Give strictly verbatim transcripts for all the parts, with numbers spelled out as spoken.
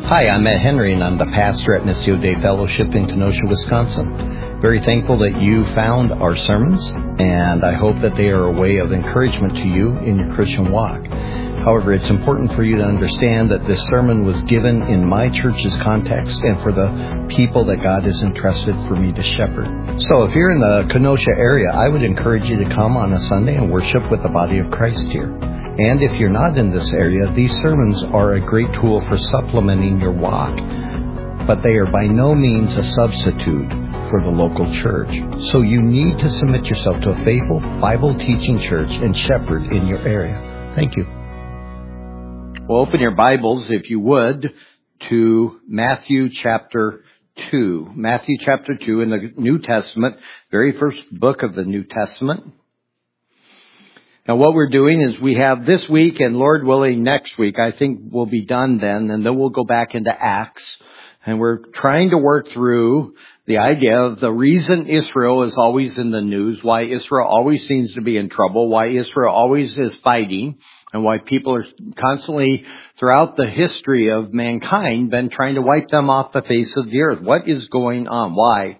Hi, I'm Matt Henry, and I'm the pastor at Missio Dei Fellowship in Kenosha, Wisconsin. Very thankful that you found our sermons, and I hope that they are a way of encouragement to you in your Christian walk. However, it's important for you to understand that this sermon was given in my church's context and for the people that God has entrusted for me to shepherd. So if you're in the Kenosha area, I would encourage you to come on a Sunday and worship with the body of Christ here. And if you're not in this area, these sermons are a great tool for supplementing your walk, but they are by no means a substitute for the local church. So you need to submit yourself to a faithful, Bible-teaching church and shepherd in your area. Thank you. Well, open your Bibles, if you would, to Matthew chapter two. Matthew chapter two in the New Testament, very first book of the New Testament. Now, what we're doing is we have this week, and Lord willing, next week, I think we'll be done then, and then we'll go back into Acts. And we're trying to work through the idea of the reason Israel is always in the news, why Israel always seems to be in trouble, why Israel always is fighting, and why people are constantly, throughout the history of mankind, been trying to wipe them off the face of the earth. What is going on? Why?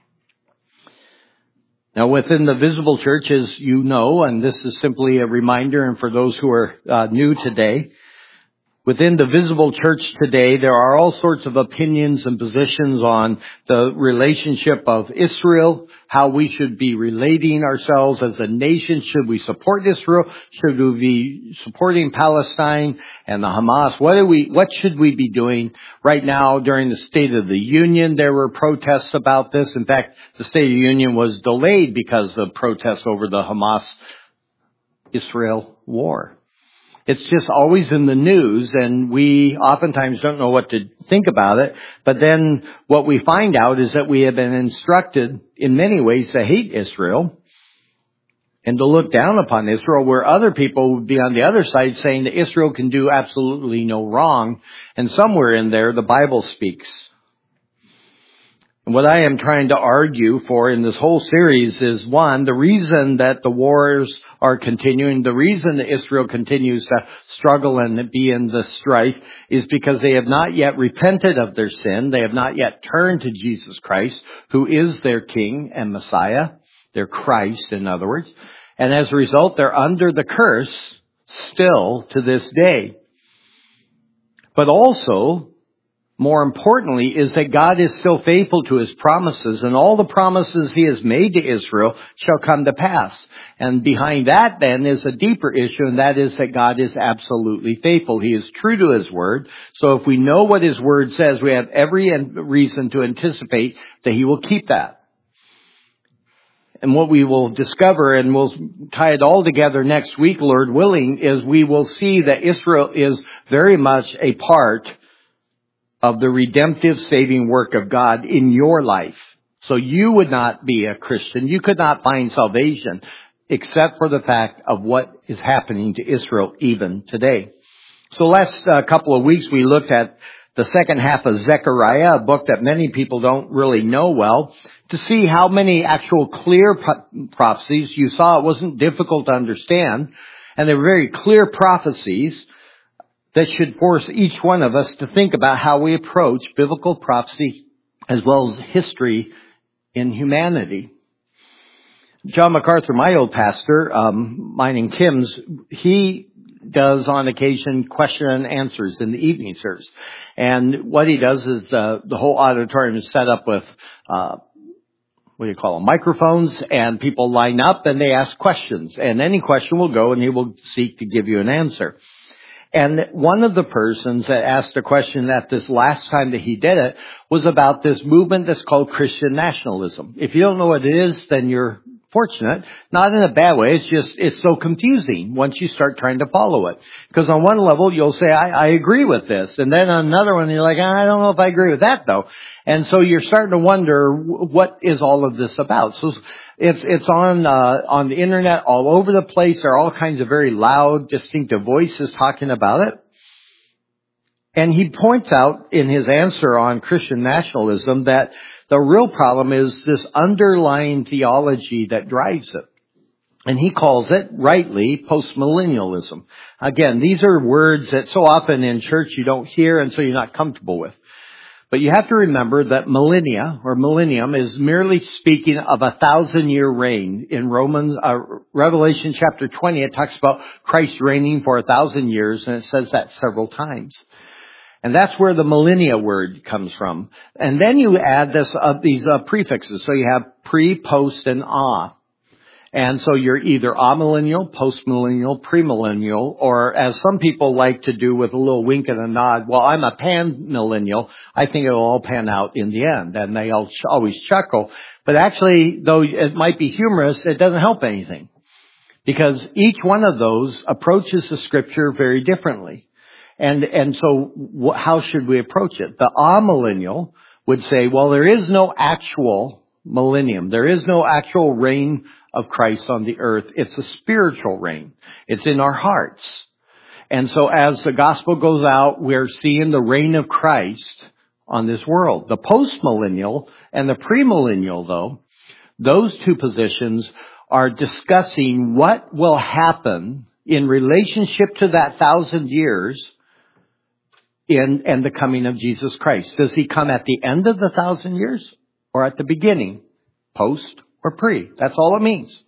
Now, within the visible church, as you know, and this is simply a reminder, and for those who are uh, new today, within the visible church today, there are all sorts of opinions and positions on the relationship of Israel, how we should be relating ourselves as a nation. Should we support Israel? Should we be supporting Palestine and the Hamas? What do we, what should we be doing? Right now, during the State of the Union, there were protests about this. In fact, the State of the Union was delayed because of protests over the Hamas-Israel war. It's just always in the news, and we oftentimes don't know what to think about it. But then what we find out is that we have been instructed in many ways to hate Israel and to look down upon Israel, where other people would be on the other side saying that Israel can do absolutely no wrong. And somewhere in there, the Bible speaks. And what I am trying to argue for in this whole series is, one, the reason that the wars are continuing, the reason that Israel continues to struggle and be in the strife is because they have not yet repented of their sin. They have not yet turned to Jesus Christ, who is their King and Messiah, their Christ, in other words. And as a result, they're under the curse still to this day. But also, more importantly, is that God is still faithful to His promises, and all the promises He has made to Israel shall come to pass. And behind that then is a deeper issue, and that is that God is absolutely faithful. He is true to His word. So if we know what His word says, we have every reason to anticipate that He will keep that. And what we will discover, and we'll tie it all together next week, Lord willing, is we will see that Israel is very much a part of the redemptive saving work of God in your life. So you would not be a Christian. You could not find salvation except for the fact of what is happening to Israel even today. So last uh, couple of weeks we looked at the second half of Zechariah, a book that many people don't really know well, to see how many actual clear pro- prophecies. You saw it wasn't difficult to understand, and they were very clear prophecies that should force each one of us to think about how we approach biblical prophecy as well as history in humanity. John MacArthur, my old pastor, um, mine and Kim's, he does on occasion question and answers in the evening service. And what he does is uh, the whole auditorium is set up with, uh, what do you call them, microphones, and people line up and they ask questions. And any question will go and he will seek to give you an answer. And one of the persons that asked a question at this last time that he did it was about this movement that's called Christian nationalism. If you don't know what it is, then you're fortunate. Not in a bad way. It's just, it's so confusing once you start trying to follow it. Because on one level, you'll say, I, I agree with this. And then on another one, you're like, I don't know if I agree with that, though. And so you're starting to wonder, what is all of this about? So it's, it's on, uh, on the internet all over the place. There are all kinds of very loud, distinctive voices talking about it. And he points out in his answer on Christian nationalism that the real problem is this underlying theology that drives it. And he calls it, rightly, postmillennialism. Again, these are words that so often in church you don't hear and so you're not comfortable with. But you have to remember that millennia, or millennium, is merely speaking of a thousand-year reign. In Romans, uh, Revelation chapter twenty, it talks about Christ reigning for a thousand years, and it says that several times. And that's where the millennia word comes from. And then you add this, uh, these uh, prefixes. So you have pre, post, and ah. And so you're either amillennial, postmillennial, premillennial, or as some people like to do with a little wink and a nod, well, I'm a panmillennial. I think it'll all pan out in the end. And they all ch- always chuckle. But actually, though it might be humorous, it doesn't help anything. Because each one of those approaches the scripture very differently. And, and so wh- how should we approach it? The amillennial would say, well, there is no actual millennium. There is no actual reign of Christ on the earth. It's a spiritual reign. It's in our hearts. And so as the gospel goes out, we're seeing the reign of Christ on this world. The postmillennial and the premillennial, though, those two positions are discussing what will happen in relationship to that thousand years in and the coming of Jesus Christ. Does he come at the end of the thousand years or at the beginning? Post or pre? That's all it means.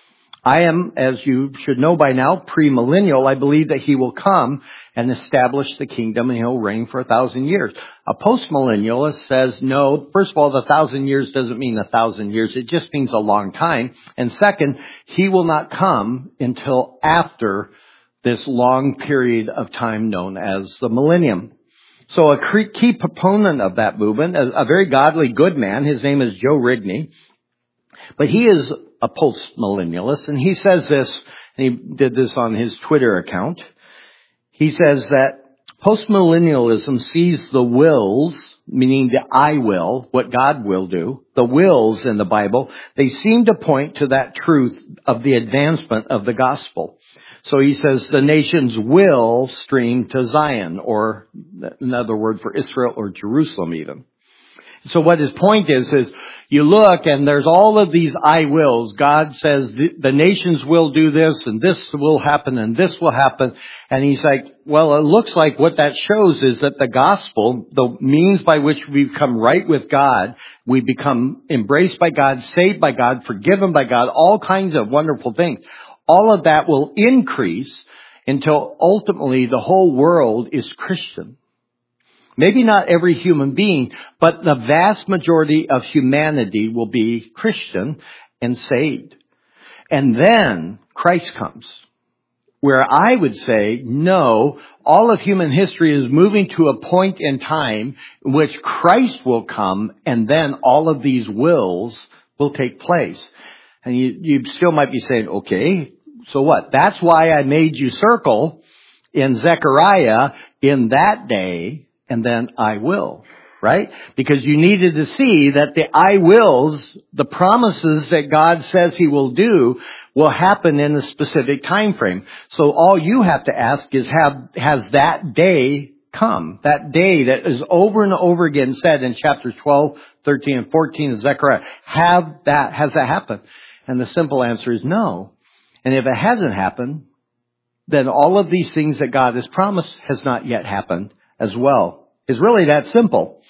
I am, as you should know by now, premillennial. I believe that he will come and establish the kingdom and he'll reign for a thousand years. A postmillennialist says, no, first of all, the thousand years doesn't mean a thousand years. It just means a long time. And second, he will not come until after this long period of time known as the millennium. So a key proponent of that movement, a very godly, good man, his name is Joe Rigney, but he is a post-millennialist, and he says this, and he did this on his Twitter account. He says that postmillennialism sees the wills, meaning the I will, what God will do, the wills in the Bible, they seem to point to that truth of the advancement of the gospel. So he says the nations will stream to Zion, or another word for Israel, or Jerusalem even. So what his point is, is you look and there's all of these I wills. God says the, the nations will do this and this will happen and this will happen. And he's like, well, it looks like what that shows is that the gospel, the means by which we become right with God, we become embraced by God, saved by God, forgiven by God, all kinds of wonderful things. All of that will increase until ultimately the whole world is Christian. Maybe not every human being, but the vast majority of humanity will be Christian and saved. And then Christ comes. Where I would say, no, all of human history is moving to a point in time in which Christ will come, and then all of these wills will take place. And you, you still might be saying, okay, so what? That's why I made you circle in Zechariah in that day, and then I will, right? Because you needed to see that the I wills, the promises that God says he will do, will happen in a specific time frame. So all you have to ask is, have, has that day come? That day that is over and over again said in chapters twelve, thirteen, and fourteen of Zechariah. Have that, has that happened? And the simple answer is no. And if it hasn't happened, then all of these things that God has promised has not yet happened as well. It's really that simple.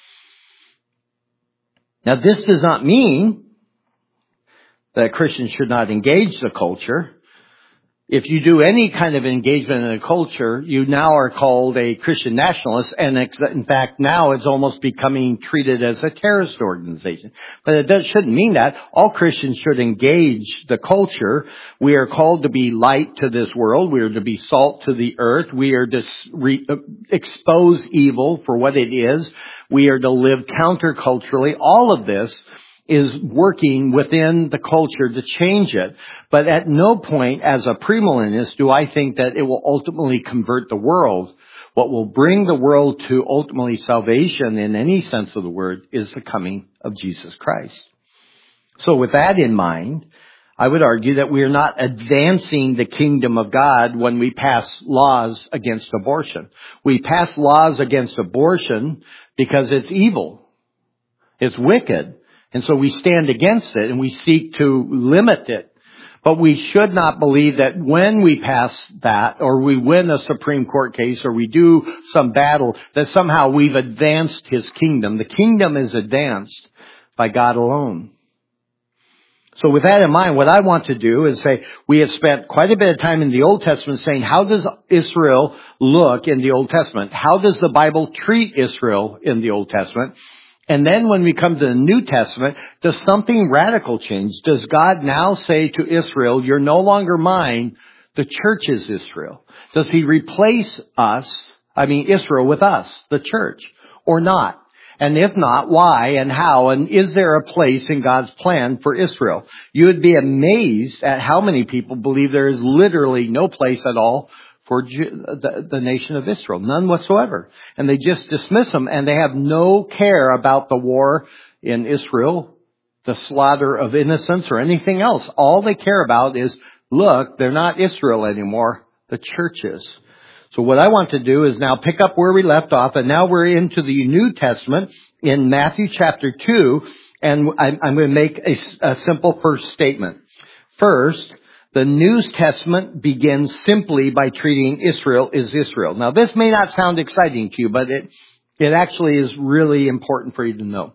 Now, this does not mean that Christians should not engage the culture. If you do any kind of engagement in the culture, you now are called a Christian nationalist, and in fact, now it's almost becoming treated as a terrorist organization. But it does, shouldn't mean that. All Christians should engage the culture. We are called to be light to this world. We are to be salt to the earth. We are to re- expose evil for what it is. We are to live counterculturally. All of this is working within the culture to change it. But at no point as a premillennialist do I think that it will ultimately convert the world. What will bring the world to ultimately salvation in any sense of the word is the coming of Jesus Christ. So with that in mind, I would argue that we are not advancing the kingdom of God when we pass laws against abortion. We pass laws against abortion because it's evil. It's wicked. And so we stand against it and we seek to limit it. But we should not believe that when we pass that, or we win a Supreme Court case, or we do some battle, that somehow we've advanced His kingdom. The kingdom is advanced by God alone. So with that in mind, what I want to do is say, we have spent quite a bit of time in the Old Testament saying, how does Israel look in the Old Testament? How does the Bible treat Israel in the Old Testament? And then when we come to the New Testament, does something radical change? Does God now say to Israel, you're no longer mine, the church is Israel? Does He replace us, I mean Israel, with us, the church, or not? And if not, why and how? And is there a place in God's plan for Israel? You would be amazed at how many people believe there is literally no place at all for the, the nation of Israel. None whatsoever. And they just dismiss them, and they have no care about the war in Israel, the slaughter of innocents, or anything else. All they care about is, look, they're not Israel anymore. The church is. So what I want to do is now pick up where we left off, and now we're into the New Testament in Matthew chapter two, and I'm, I'm going to make a, a simple first statement. First, the New Testament begins simply by treating Israel as Israel. Now, this may not sound exciting to you, but it, it actually is really important for you to know.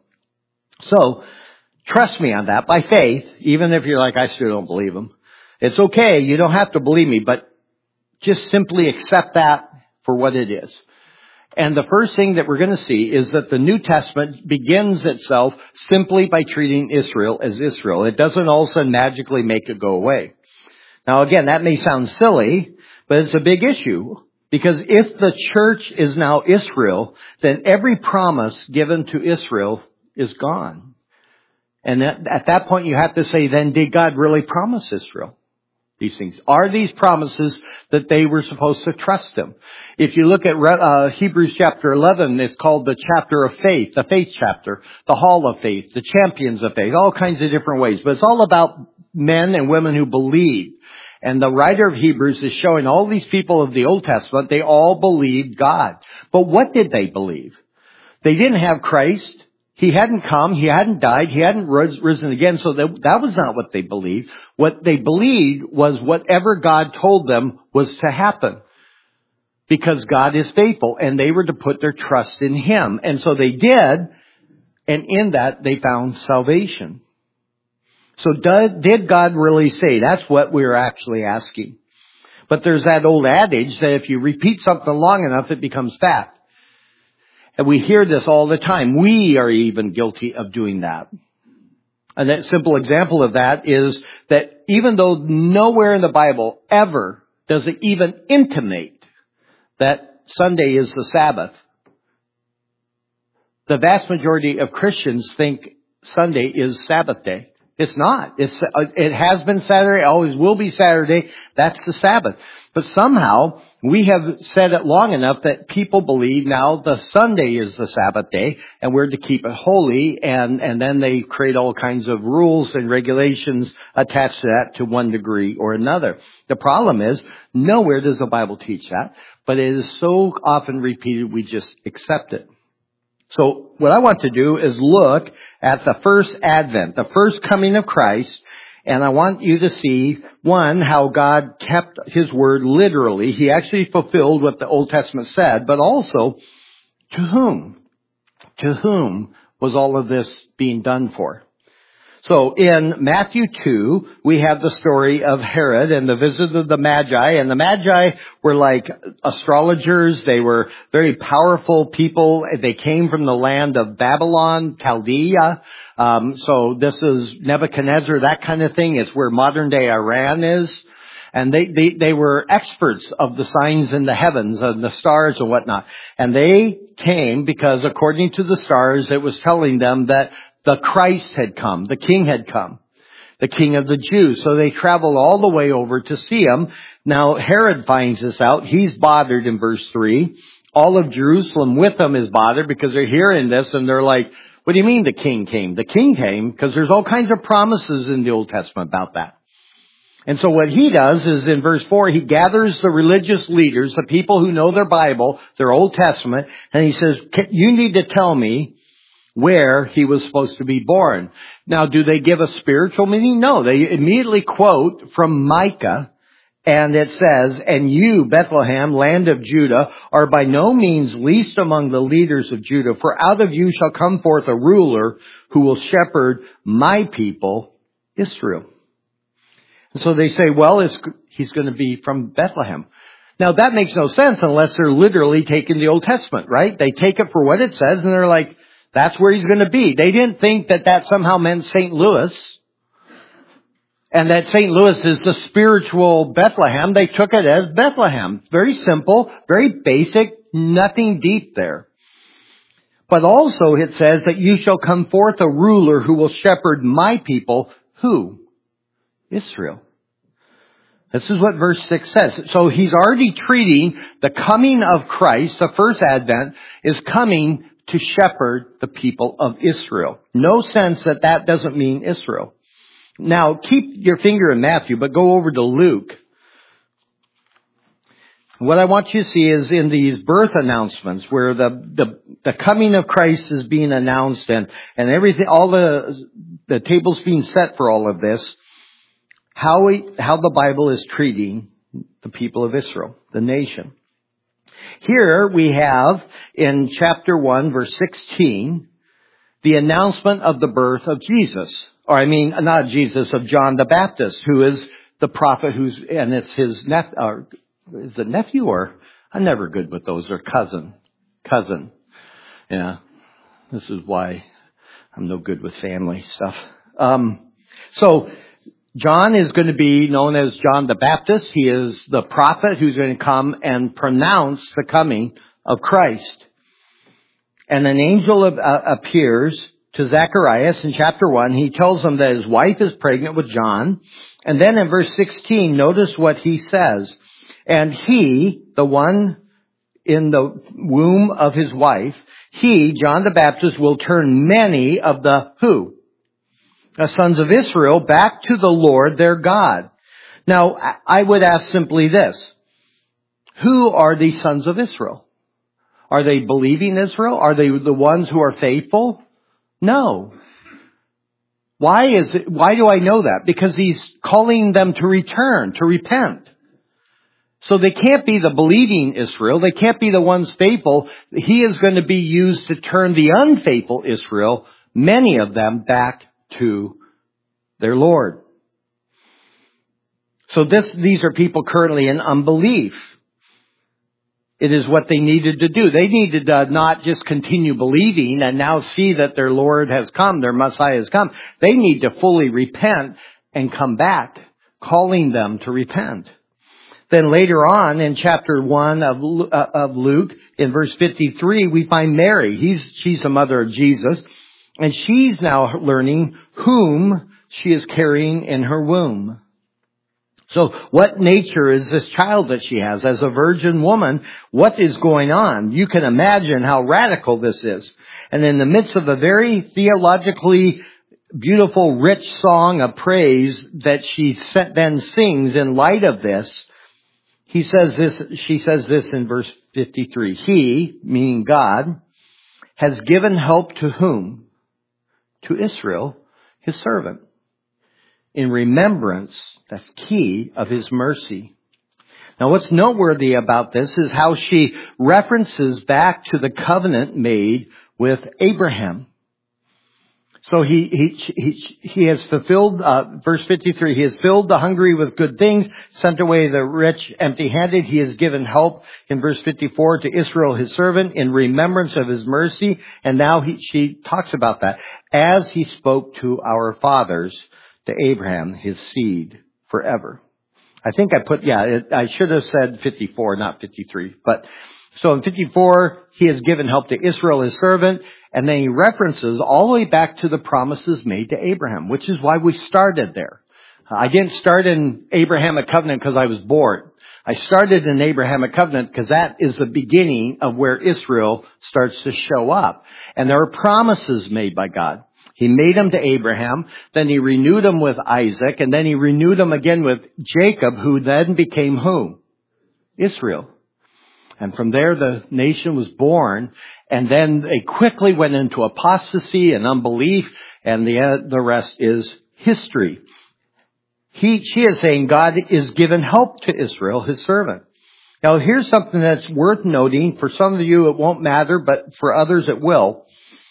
So, trust me on that by faith, even if you're like, I still don't believe Him. It's okay. You don't have to believe me, but just simply accept that for what it is. And the first thing that we're going to see is that the New Testament begins itself simply by treating Israel as Israel. It doesn't all of a sudden magically make it go away. Now again, that may sound silly, but it's a big issue. Because if the church is now Israel, then every promise given to Israel is gone. And at, at that point you have to say, then did God really promise Israel these things? Are these promises that they were supposed to trust Him? If you look at uh, Hebrews chapter eleven, it's called the chapter of faith, the faith chapter, the hall of faith, the champions of faith, all kinds of different ways. But it's all about men and women who believe. And the writer of Hebrews is showing all these people of the Old Testament, they all believed God. But what did they believe? They didn't have Christ. He hadn't come. He hadn't died. He hadn't risen again. So that, that was not what they believed. What they believed was whatever God told them was to happen. Because God is faithful, and they were to put their trust in Him. And so they did, and in that they found salvation. So did God really say? That's what we're actually asking. But there's that old adage that if you repeat something long enough, it becomes fact. And we hear this all the time. We are even guilty of doing that. And a simple example of that is that even though nowhere in the Bible ever does it even intimate that Sunday is the Sabbath, the vast majority of Christians think Sunday is Sabbath day. It's not. It's, it has been Saturday, always will be Saturday. That's the Sabbath. But somehow we have said it long enough that people believe now the Sunday is the Sabbath day and we're to keep it holy, and, and then they create all kinds of rules and regulations attached to that to one degree or another. The problem is nowhere does the Bible teach that, but it is so often repeated we just accept it. So what I want to do is look at the first advent, the first coming of Christ, and I want you to see, one, how God kept His word literally. He actually fulfilled what the Old Testament said, but also to whom? To whom was all of this being done for? So in Matthew two, we have the story of Herod and the visit of the Magi. And the Magi were like astrologers. They were very powerful people. They came from the land of Babylon, Chaldea. Um, so this is Nebuchadnezzar, that kind of thing. It's where modern day Iran is. And they, they, they were experts of the signs in the heavens and the stars and whatnot. And they came because according to the stars, it was telling them that the Christ had come, the King had come, the King of the Jews. So they traveled all the way over to see Him. Now Herod finds this out. He's bothered in verse three. All of Jerusalem with him is bothered because they're hearing this and they're like, what do you mean the King came? The King came because there's all kinds of promises in the Old Testament about that. And so what he does is in verse four, he gathers the religious leaders, the people who know their Bible, their Old Testament, and he says, you need to tell me where he was supposed to be born. Now, do they give a spiritual meaning? No, they immediately quote from Micah, and it says, "And you, Bethlehem, land of Judah, are by no means least among the leaders of Judah, for out of you shall come forth a ruler who will shepherd my people, Israel." And so they say, well, it's, he's going to be from Bethlehem. Now, that makes no sense unless they're literally taking the Old Testament, right? They take it for what it says, and they're like, that's where he's going to be. They didn't think that that somehow meant Saint Louis, and that Saint Louis is the spiritual Bethlehem. They took it as Bethlehem. Very simple, very basic, nothing deep there. But also it says that you shall come forth a ruler who will shepherd my people. Who? Israel. This is what verse six says. So he's already treating the coming of Christ, the first advent, is coming to shepherd the people of Israel. No sense that that doesn't mean Israel. Now, keep your finger in Matthew, but go over to Luke. What I want you to see is in these birth announcements where the, the, the coming of Christ is being announced and, and everything, all the, the tables being set for all of this, how we, how the Bible is treating the people of Israel, the nation. Here we have in chapter one, verse sixteen, the announcement of the birth of Jesus. Or I mean, not Jesus, of John the Baptist, who is the prophet who's, and it's his nephew, or is it nephew or, I'm never good with those, or cousin. Cousin. Yeah. This is why I'm no good with family stuff. Um, so, John is going to be known as John the Baptist. He is the prophet who's going to come and pronounce the coming of Christ. And an angel uh, appears to Zacharias in chapter one. He tells him that his wife is pregnant with John. And then in verse sixteen, notice what he says. And he, the one in the womb of his wife, he, John the Baptist, will turn many of the who? The sons of Israel back to the Lord their God. Now, I would ask simply this. Who are these sons of Israel? Are they believing Israel? Are they the ones who are faithful? No. Why is it, why do I know that? Because he's calling them to return, to repent. So they can't be the believing Israel. They can't be the ones faithful. He is going to be used to turn the unfaithful Israel, many of them, back to their Lord. So this, these are people currently in unbelief. It is what they needed to do. They needed to not just continue believing and now see that their Lord has come, their Messiah has come. They need to fully repent and come back, calling them to repent. Then later on in chapter one of, uh, of Luke, in verse fifty-three, we find Mary. He's, she's the mother of Jesus. And she's now learning whom she is carrying in her womb. So what nature is this child that she has? As a virgin woman, what is going on? You can imagine how radical this is. And in the midst of a very theologically beautiful, rich song of praise that she then sings in light of this, he says this, she says this in verse fifty-three. He, meaning God, has given help to whom? To Israel, his servant, in remembrance, that's key, of his mercy. Now what's noteworthy about this is how she references back to the covenant made with Abraham. So he, he, he, he has fulfilled, uh, verse fifty-three, he has filled the hungry with good things, sent away the rich empty-handed. He has given help, in verse fifty-four, to Israel, his servant, in remembrance of his mercy. And now he, she talks about that. As he spoke to our fathers, to Abraham, his seed, forever. I think I put, yeah, it, I should have said fifty-four, not fifty-three. But, so in fifty-four, he has given help to Israel, his servant. And then he references all the way back to the promises made to Abraham, which is why we started there. I didn't start in Abrahamic covenant because I was bored. I started in Abrahamic covenant because that is the beginning of where Israel starts to show up. And there are promises made by God. He made them to Abraham, then he renewed them with Isaac, and then he renewed them again with Jacob, who then became who? Israel. And from there, the nation was born. And then they quickly went into apostasy and unbelief. And the, the rest is history. He, she is saying God is given help to Israel, his servant. Now, here's something that's worth noting. For some of you, it won't matter, but for others, it will.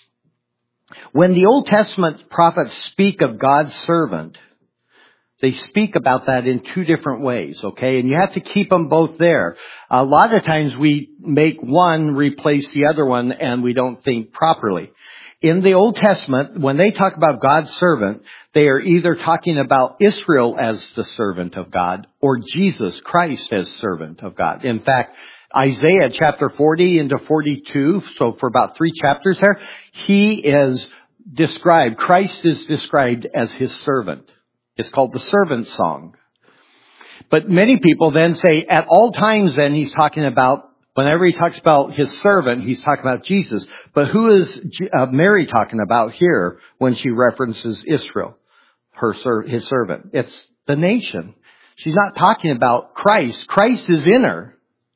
When the Old Testament prophets speak of God's servant, they speak about that in two different ways, okay? And you have to keep them both there. A lot of times we make one replace the other one and we don't think properly. In the Old Testament, when they talk about God's servant, they are either talking about Israel as the servant of God or Jesus Christ as servant of God. In fact, Isaiah chapter forty into forty-two, so for about three chapters there, he is described, Christ is described as his servant. It's called the servant song. But many people then say at all times then he's talking about, whenever he talks about his servant, he's talking about Jesus. But who is uh, Mary talking about here when she references Israel, her ser- his servant? It's the nation. She's not talking about Christ. Christ is in her.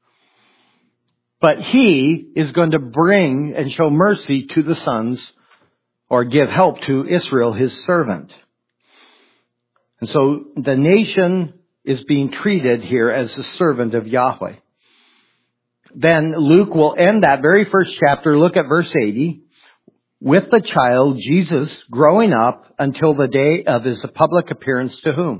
But he is going to bring and show mercy to the sons, or give help to Israel, his servant. And so the nation is being treated here as the servant of Yahweh. Then Luke will end that very first chapter. Look at verse eighty. With the child, Jesus, growing up until the day of his public appearance to whom?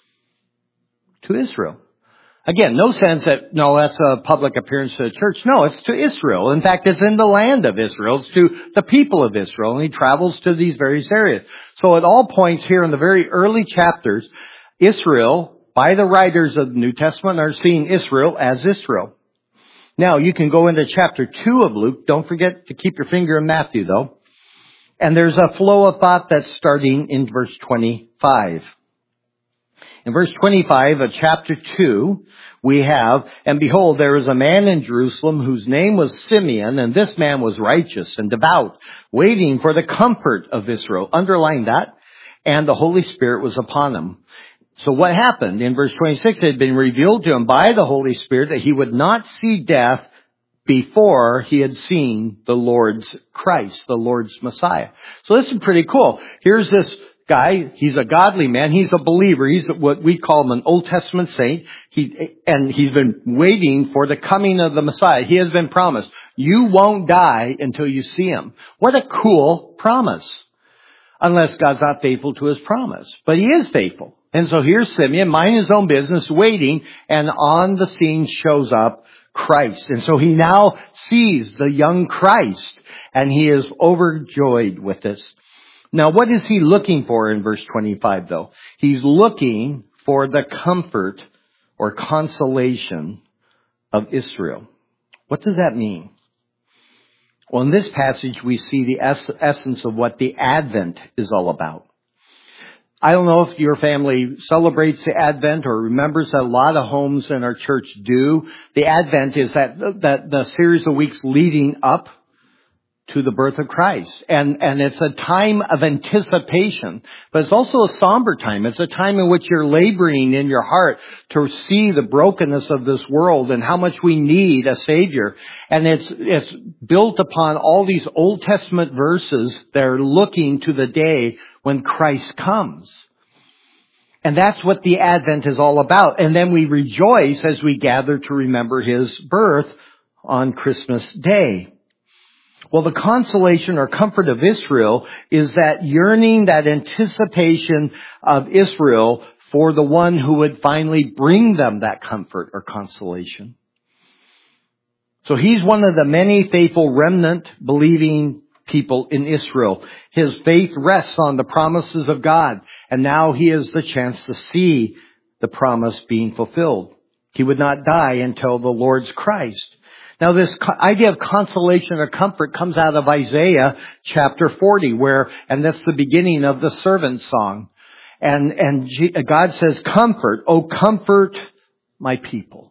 To Israel. Again, no sense that, no, that's a public appearance to the church. No, it's to Israel. In fact, it's in the land of Israel. It's to the people of Israel. And he travels to these various areas. So at all points here in the very early chapters, Israel, by the writers of the New Testament, are seeing Israel as Israel. Now, you can go into chapter two of Luke. Don't forget to keep your finger in Matthew, though. And there's a flow of thought that's starting in verse twenty-five. In verse twenty-five of chapter two, we have, and behold, there was a man in Jerusalem whose name was Simeon, and this man was righteous and devout, waiting for the comfort of Israel. Underline that. And the Holy Spirit was upon him. So what happened? In verse twenty-six, it had been revealed to him by the Holy Spirit that he would not see death before he had seen the Lord's Christ, the Lord's Messiah. So this is pretty cool. Here's this guy. He's a godly man. He's a believer. He's what we call him an Old Testament saint. He, and he's been waiting for the coming of the Messiah. He has been promised, you won't die until you see him. What a cool promise. Unless God's not faithful to his promise. But he is faithful. And so here's Simeon, minding his own business, waiting, and on the scene shows up Christ. And so he now sees the young Christ, and he is overjoyed with this. Now, what is he looking for in verse twenty-five, though? He's looking for the comfort or consolation of Israel. What does that mean? Well, in this passage, we see the es- essence of what the Advent is all about. I don't know if your family celebrates the Advent or remembers that a lot of homes in our church do. The Advent is that, that the series of weeks leading up to the birth of Christ. And, and it's a time of anticipation, but it's also a somber time. It's a time in which you're laboring in your heart to see the brokenness of this world and how much we need a Savior. And it's, it's built upon all these Old Testament verses that are looking to the day when Christ comes. And that's what the Advent is all about. And then we rejoice as we gather to remember his birth on Christmas Day. Well, the consolation or comfort of Israel is that yearning, that anticipation of Israel for the one who would finally bring them that comfort or consolation. So he's one of the many faithful remnant believing people in Israel. His faith rests on the promises of God, and now he has the chance to see the promise being fulfilled. He would not die until the Lord's Christ. Now, this idea of consolation or comfort comes out of Isaiah chapter forty, where, and that's the beginning of the servant song. And, and God says, comfort, oh, comfort my people.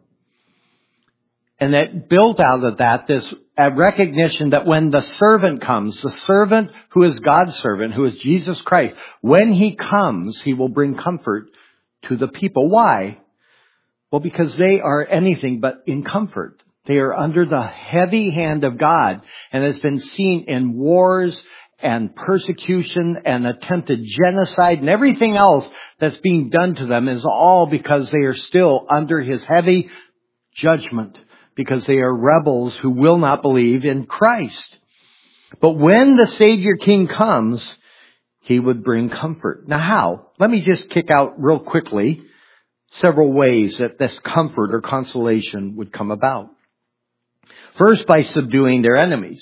And that built out of that, this recognition that when the servant comes, the servant who is God's servant, who is Jesus Christ, when he comes, he will bring comfort to the people. Why? Well, because they are anything but in comfort. They are under the heavy hand of God, and it's been seen in wars and persecution and attempted genocide and everything else that's being done to them is all because they are still under His heavy judgment, because they are rebels who will not believe in Christ. But when the Savior King comes, He would bring comfort. Now how? Let me just kick out real quickly several ways that this comfort or consolation would come about. First, by subduing their enemies.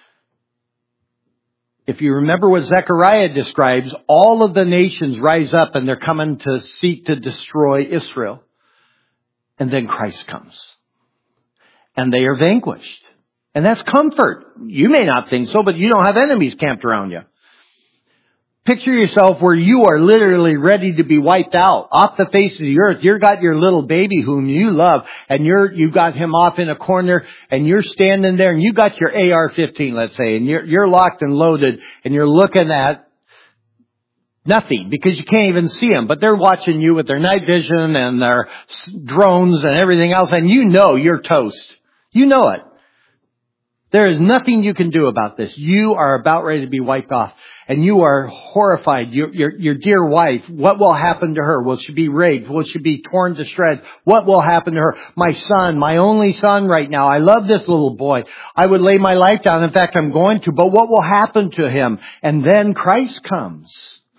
If you remember what Zechariah describes, all of the nations rise up and they're coming to seek to destroy Israel. And then Christ comes. And they are vanquished. And that's comfort. You may not think so, but you don't have enemies camped around you. Picture yourself where you are literally ready to be wiped out off the face of the earth. You've got your little baby whom you love, and you're, you got him off in a corner, and you're standing there, and you got your A R fifteen, let's say, and you're, you're locked and loaded, and you're looking at nothing because you can't even see them, but they're watching you with their night vision and their drones and everything else, and you know you're toast. You know it. There is nothing you can do about this. You are about ready to be wiped off. And you are horrified. Your, your, your dear wife, what will happen to her? Will she be raped? Will she be torn to shreds? What will happen to her? My son, my only son right now. I love this little boy. I would lay my life down. In fact, I'm going to. But what will happen to him? And then Christ comes.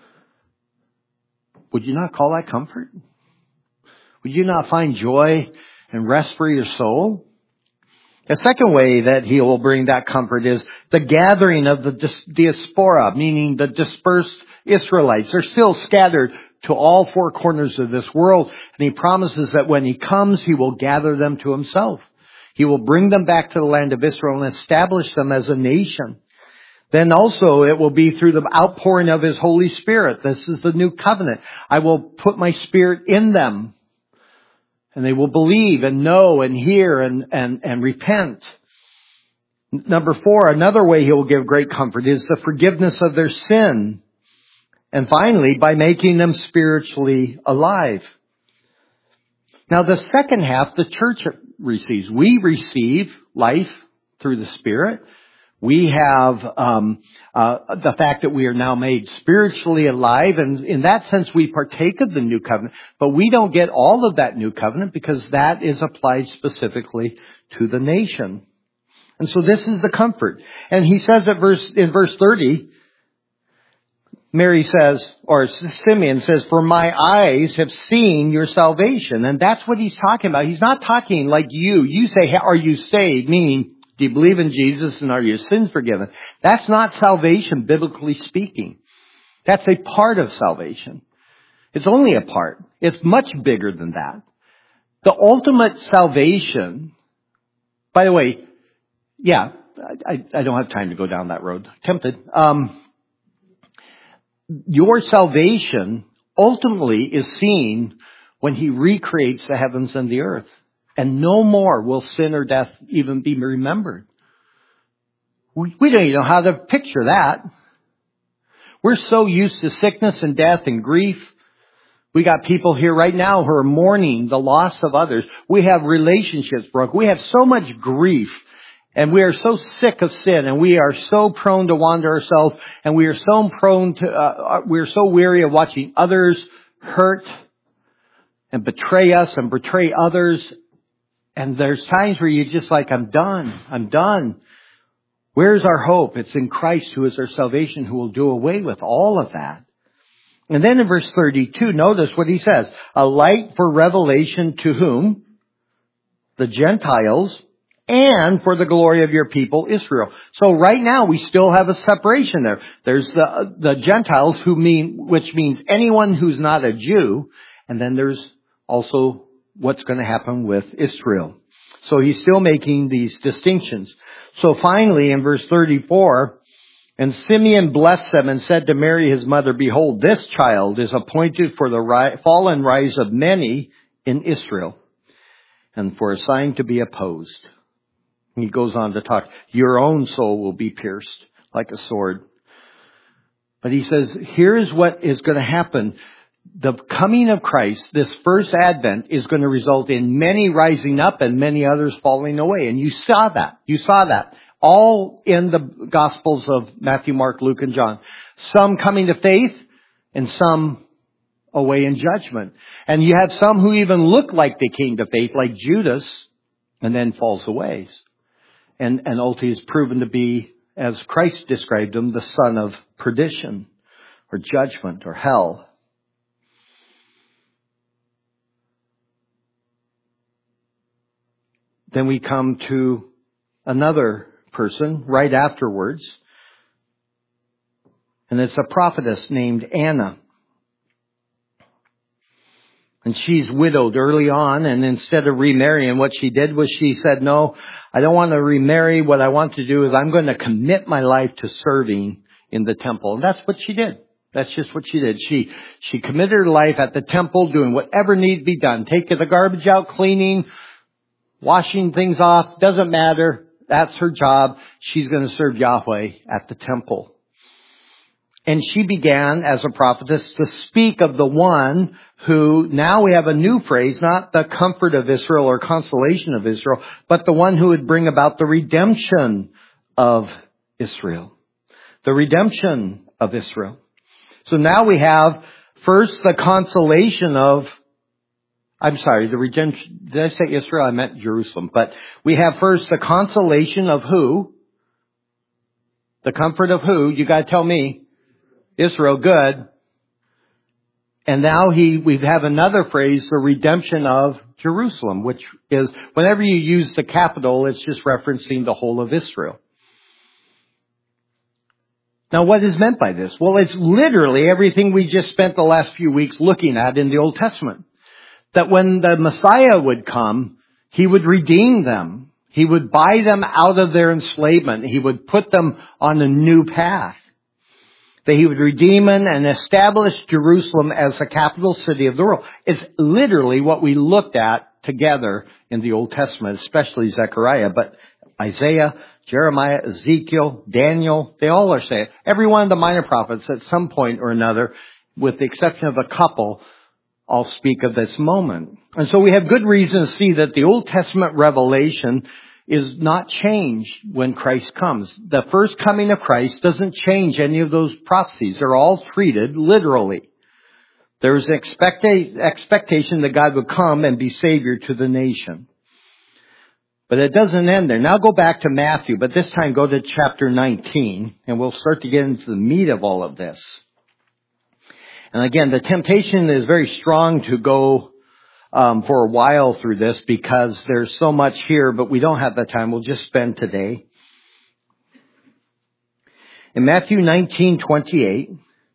Would you not call that comfort? Would you not find joy and rest for your soul? The second way that He will bring that comfort is the gathering of the diaspora, meaning the dispersed Israelites. They're still scattered to all four corners of this world. And He promises that when He comes, He will gather them to Himself. He will bring them back to the land of Israel and establish them as a nation. Then also it will be through the outpouring of His Holy Spirit. This is the new covenant. I will put my Spirit in them. And they will believe and know and hear and, and, and repent. Number four, another way He will give great comfort is the forgiveness of their sin. And finally, by making them spiritually alive. Now the second half, the church receives. We receive life through the Spirit. We have um, uh, the fact that we are now made spiritually alive, and in that sense we partake of the new covenant. But we don't get all of that new covenant because that is applied specifically to the nation. And so this is the comfort. And he says at verse in verse thirty, Mary says, or Simeon says, "For my eyes have seen your salvation." And that's what he's talking about. He's not talking like you. You say, "Are you saved?" Meaning, do you believe in Jesus and are your sins forgiven? That's not salvation, biblically speaking. That's a part of salvation. It's only a part. It's much bigger than that. The ultimate salvation, by the way, yeah, I, I don't have time to go down that road. Tempted. Um, your salvation ultimately is seen when He recreates the heavens and the earth. And no more will sin or death even be remembered. We, we don't even know how to picture that. We're so used to sickness and death and grief. We got people here right now who are mourning the loss of others. We have relationships broken. We have so much grief. And we are so sick of sin. And we are so prone to wander ourselves. And we are so prone to, uh, we are so weary of watching others hurt and betray us and betray others. And there's times where you're just like, I'm done. I'm done. Where's our hope? It's in Christ, who is our salvation, who will do away with all of that. And then in verse thirty-two, notice what he says. A light for revelation to whom? The Gentiles, and for the glory of your people, Israel. So right now we still have a separation there. There's the, the Gentiles, who mean, which means anyone who's not a Jew. And then there's also what's going to happen with Israel. So he's still making these distinctions. So finally, in verse thirty-four, and Simeon blessed them and said to Mary his mother, "Behold, this child is appointed for the ri- fall and rise of many in Israel, and for a sign to be opposed." And he goes on to talk, your own soul will be pierced like a sword. But he says, here's what is going to happen. the coming of Christ, this first advent, is going to result in many rising up and many others falling away. And you saw that. You saw that. All in the Gospels of Matthew, Mark, Luke, and John. Some coming to faith and some away in judgment. And you have some who even look like they came to faith, like Judas, and then falls away. And, and ultimately is proven to be, as Christ described him, the son of perdition, or judgment, or hell. Then we come to another person right afterwards. And it's a prophetess named Anna. And she's widowed early on, and instead of remarrying, what she did was she said, no, I don't want to remarry. What I want to do is I'm going to commit my life to serving in the temple. And that's what she did. That's just what she did. She, she committed her life at the temple, doing whatever needs to be done. Taking the garbage out, cleaning, washing things off, doesn't matter. That's her job. She's going to serve Yahweh at the temple. And she began, as a prophetess, to speak of the one who, now we have a new phrase, not the comfort of Israel or consolation of Israel, but the one who would bring about the redemption of Israel. The redemption of Israel. So now we have first the consolation of, I'm sorry, the redemption, did I say Israel? I meant Jerusalem. But we have first the consolation of who? The comfort of who? You gotta tell me. Israel, good. And now he, we have another phrase, the redemption of Jerusalem, which is, whenever you use the capital, it's just referencing the whole of Israel. Now, what is meant by this? Well, it's literally everything we just spent the last few weeks looking at in the Old Testament. That when the Messiah would come, he would redeem them. He would buy them out of their enslavement. He would put them on a new path. That he would redeem and establish Jerusalem as the capital city of the world. It's literally what we looked at together in the Old Testament, especially Zechariah. But Isaiah, Jeremiah, Ezekiel, Daniel, they all are saying, every one of the minor prophets at some point or another, with the exception of a couple, all speak of this moment. And so we have good reason to see that the Old Testament revelation is not changed when Christ comes. The first coming of Christ doesn't change any of those prophecies. They're all treated literally. There's an expecta- expectation that God would come and be Savior to the nation. But it doesn't end there. Now go back to Matthew, but this time go to chapter nineteen, and we'll start to get into the meat of all of this. And again, the temptation is very strong to go Um, for a while through this because there's so much here, but we don't have the time. We'll just spend today. In Matthew nineteen twenty-eight,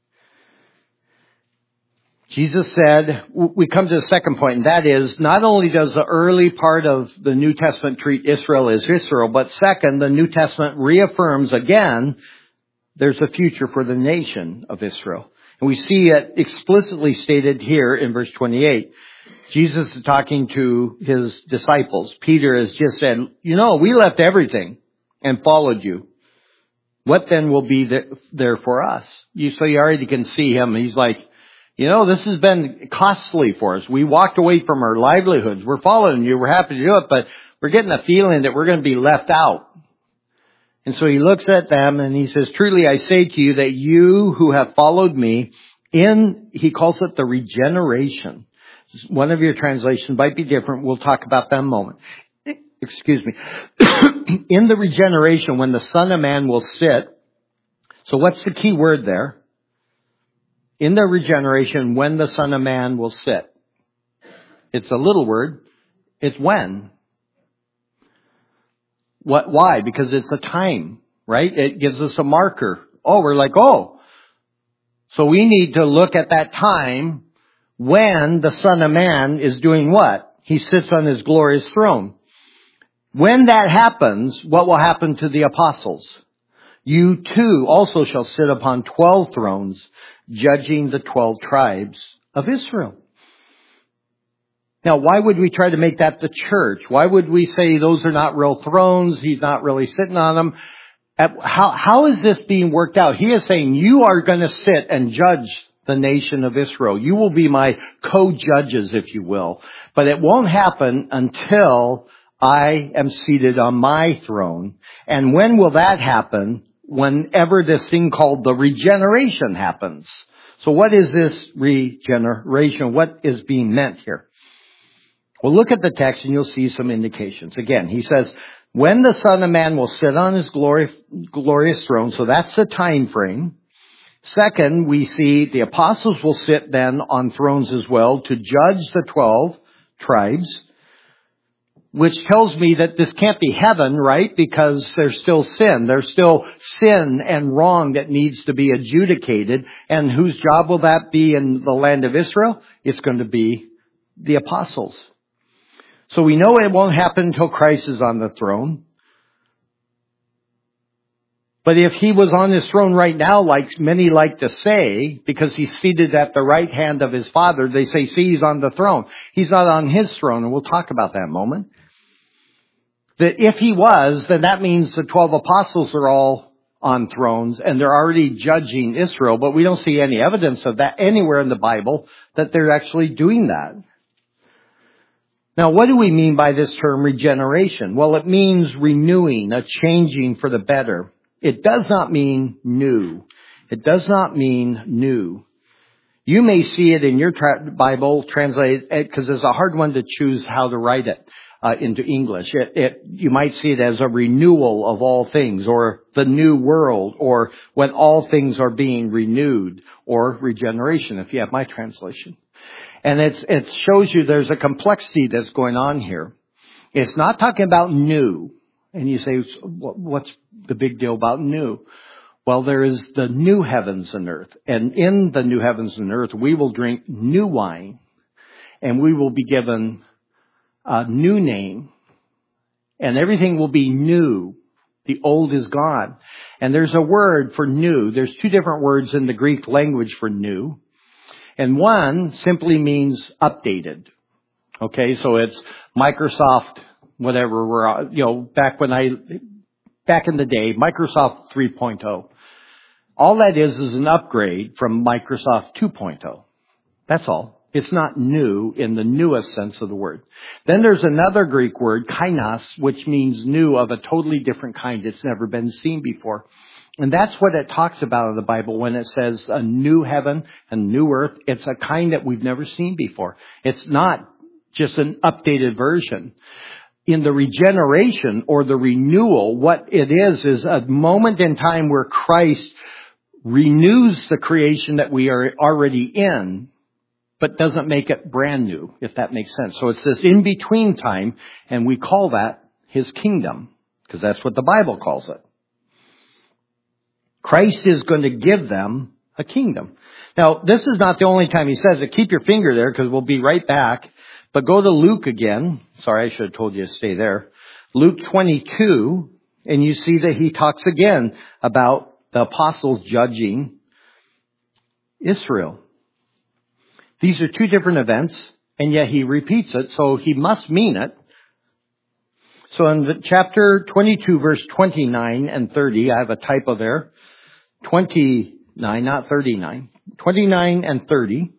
Jesus said, we come to the second point, and that is, not only does the early part of the New Testament treat Israel as Israel, but second, the New Testament reaffirms again, there's a future for the nation of Israel. And we see it explicitly stated here in verse twenty-eight. Jesus is talking to his disciples. Peter has just said, you know, we left everything and followed you. What then will be there for us? You, so you already can see him. He's like, you know, this has been costly for us. We walked away from our livelihoods. We're following you. We're happy to do it, but we're getting a feeling that we're going to be left out. And so he looks at them and he says, truly I say to you that you who have followed me in, he calls it the regeneration. One of your translations might be different. We'll talk about that in a moment. Excuse me. In the regeneration, when the Son of Man will sit. So what's the key word there? In the regeneration, when the Son of Man will sit. It's a little word. It's when. What? Why? Because it's a time, right? It gives us a marker. Oh, we're like, oh. So we need to look at that time when the Son of Man is doing what? He sits on his glorious throne. When that happens, what will happen to the apostles? You too also shall sit upon twelve thrones, judging the twelve tribes of Israel. Now, why would we try to make that the church? Why would we say those are not real thrones? He's not really sitting on them. How, how is this being worked out? He is saying you are going to sit and judge the nation of Israel. You will be my co-judges, if you will. But it won't happen until I am seated on my throne. And when will that happen? Whenever this thing called the regeneration happens. So what is this regeneration? What is being meant here? Well, look at the text and you'll see some indications. Again, he says, when the Son of Man will sit on his glory, glorious throne. So that's the time frame. Second, we see the apostles will sit then on thrones as well to judge the twelve tribes, which tells me that this can't be heaven, right? Because there's still sin. There's still sin and wrong that needs to be adjudicated. And whose job will that be in the land of Israel? It's going to be the apostles. So we know it won't happen until Christ is on the throne. But if he was on his throne right now, like many like to say, because he's seated at the right hand of his Father, they say, see, he's on the throne. He's not on his throne, and we'll talk about that in a moment. That if he was, then that means the twelve apostles are all on thrones, and they're already judging Israel, but we don't see any evidence of that anywhere in the Bible that they're actually doing that. Now, what do we mean by this term regeneration? Well, it means renewing, a changing for the better. It does not mean new. It does not mean new. You may see it in your tra- Bible translated, because it's a hard one to choose how to write it uh, into English. It, it, you might see it as a renewal of all things, or the new world, or when all things are being renewed, or regeneration, if you have my translation. And it's, it shows you there's a complexity that's going on here. It's not talking about new. And you say, what's the big deal about new? Well, there is the new heavens and earth. And in the new heavens and earth, we will drink new wine. And we will be given a new name. And everything will be new. The old is gone. And there's a word for new. There's two different words in the Greek language for new. And one simply means updated. Okay, so it's Microsoft whatever we're, you know, back when I, back in the day, Microsoft three point oh. All that is is an upgrade from Microsoft two point oh. That's all. It's not new in the newest sense of the word. Then there's another Greek word, kainos, which means new of a totally different kind. It's never been seen before. And that's what it talks about in the Bible when it says a new heaven and new earth. It's a kind that we've never seen before. It's not just an updated version. In the regeneration or the renewal, what it is is a moment in time where Christ renews the creation that we are already in, but doesn't make it brand new, if that makes sense. So it's this in-between time, and we call that his kingdom, because that's what the Bible calls it. Christ is going to give them a kingdom. Now, this is not the only time he says it. Keep your finger there, because we'll be right back. But go to Luke again. Sorry, I should have told you to stay there. Luke twenty-two, and you see that he talks again about the apostles judging Israel. These are two different events, and yet he repeats it, so he must mean it. So in the chapter twenty-two, verse twenty-nine and thirty, I have a typo there. twenty-nine, not thirty-nine. twenty-nine and thirty.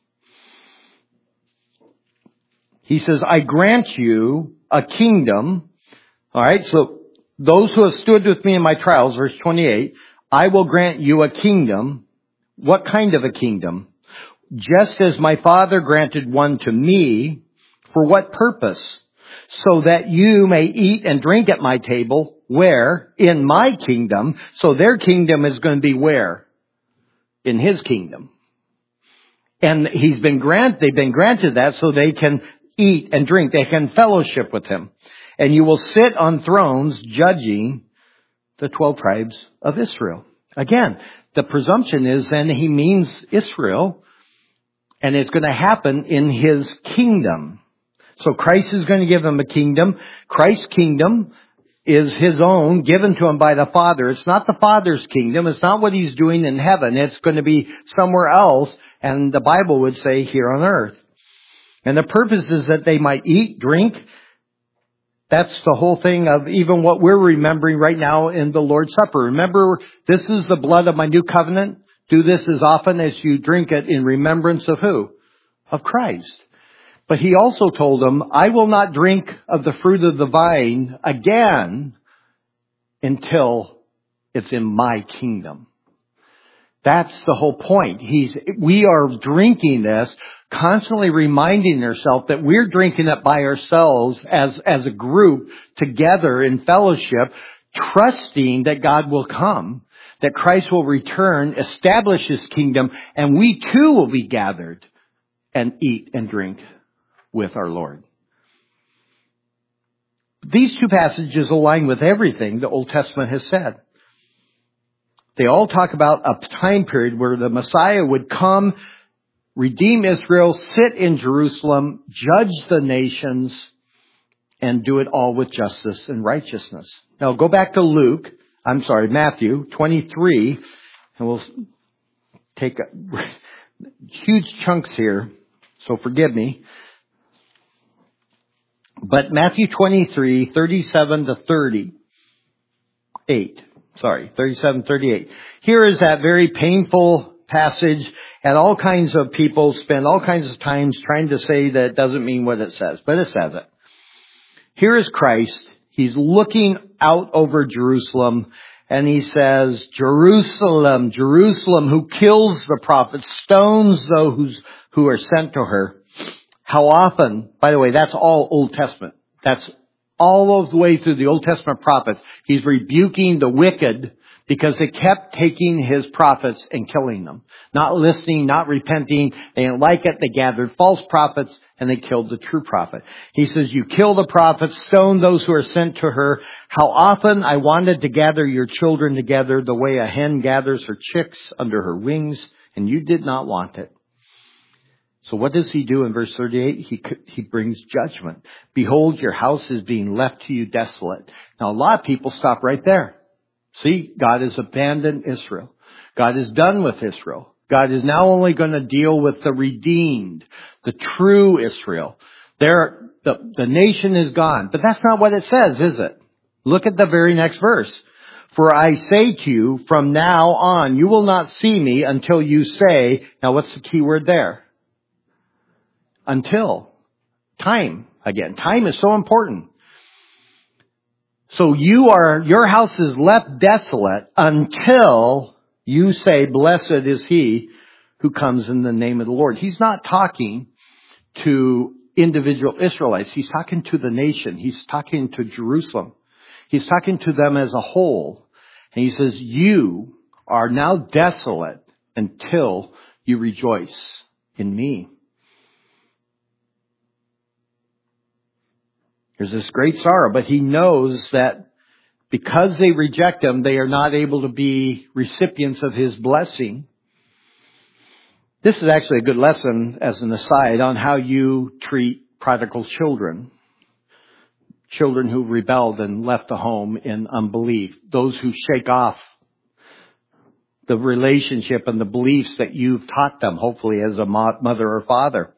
He says, I grant you a kingdom. All right, so those who have stood with me in my trials, verse twenty-eight, I will grant you a kingdom. What kind of a kingdom? Just as my Father granted one to me. For what purpose? So that you may eat and drink at my table. Where? In my kingdom. So their kingdom is going to be where? In his kingdom. And he's been grant, they've been granted that so they can eat and drink. They can fellowship with him. And you will sit on thrones judging the twelve tribes of Israel. Again, the presumption is then he means Israel, and it's going to happen in his kingdom. So Christ is going to give them a kingdom. Christ's kingdom is his own, given to him by the Father. It's not the Father's kingdom. It's not what he's doing in heaven. It's going to be somewhere else, and the Bible would say here on earth. And the purpose is that they might eat, drink. That's the whole thing of even what we're remembering right now in the Lord's Supper. Remember, this is the blood of my new covenant. Do this as often as you drink it in remembrance of who? Of Christ. But he also told them, I will not drink of the fruit of the vine again until it's in my kingdom. That's the whole point. He's, we are drinking this, constantly reminding ourselves that we're drinking it by ourselves as, as a group together in fellowship, trusting that God will come, that Christ will return, establish His kingdom, and we too will be gathered and eat and drink with our Lord. These two passages align with everything the Old Testament has said. They all talk about a time period where the Messiah would come, redeem Israel, sit in Jerusalem, judge the nations, and do it all with justice and righteousness. Now go back to Luke, I'm sorry, Matthew twenty-three, and we'll take a, huge chunks here, so forgive me. But Matthew twenty-three, thirty-seven to thirty-eight. Sorry, thirty-seven, thirty-eight. Here is that very painful passage, and all kinds of people spend all kinds of times trying to say that it doesn't mean what it says, but it says it. Here is Christ. He's looking out over Jerusalem, and he says, Jerusalem, Jerusalem, who kills the prophets, stones those who are sent to her. How often, by the way, that's all Old Testament. That's all of the way through the Old Testament prophets. He's rebuking the wicked because they kept taking His prophets and killing them. Not listening, not repenting. They didn't like it. They gathered false prophets and they killed the true prophet. He says, you kill the prophets, stone those who are sent to her. How often I wanted to gather your children together the way a hen gathers her chicks under her wings, and you did not want it. So what does He do in verse thirty-eight? He he brings judgment. Behold, your house is being left to you desolate. Now, a lot of people stop right there. See, God has abandoned Israel. God is done with Israel. God is now only going to deal with the redeemed, the true Israel. There, the, the nation is gone. But that's not what it says, is it? Look at the very next verse. For I say to you, from now on, you will not see me until you say, now what's the key word there? Until. Time. Again, time is so important. So you are, your house is left desolate until you say, blessed is he who comes in the name of the Lord. He's not talking to individual Israelites. He's talking to the nation. He's talking to Jerusalem. He's talking to them as a whole. And he says, you are now desolate until you rejoice in me. There's this great sorrow, but he knows that because they reject him, they are not able to be recipients of his blessing. This is actually a good lesson, as an aside, on how you treat prodigal children. Children who rebelled and left the home in unbelief. Those who shake off the relationship and the beliefs that you've taught them, hopefully as a mother or father.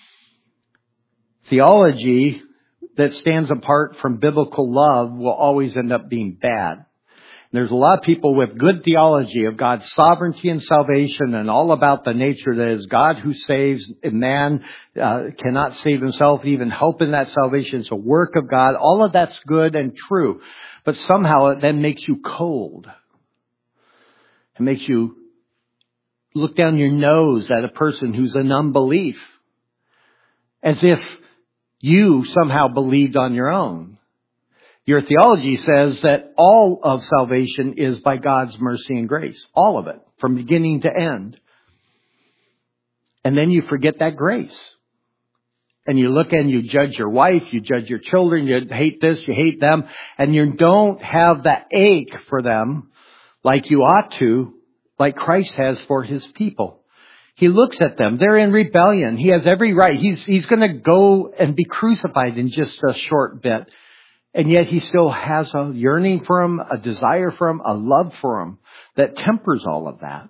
Theology that stands apart from biblical love will always end up being bad. There's a lot of people with good theology of God's sovereignty and salvation and all about the nature that is God who saves. Man uh, cannot save himself, even hope in that salvation. It's a work of God. All of that's good and true. But somehow it then makes you cold. It makes you look down your nose at a person who's in unbelief. As if you somehow believed on your own. Your theology says that all of salvation is by God's mercy and grace. All of it, from beginning to end. And then you forget that grace. And you look and you judge your wife, you judge your children, you hate this, you hate them, and you don't have that ache for them like you ought to, like Christ has for his people. He looks at them. They're in rebellion. He has every right. He's, he's going to go and be crucified in just a short bit. And yet he still has a yearning for them, a desire for them, a love for them that tempers all of that.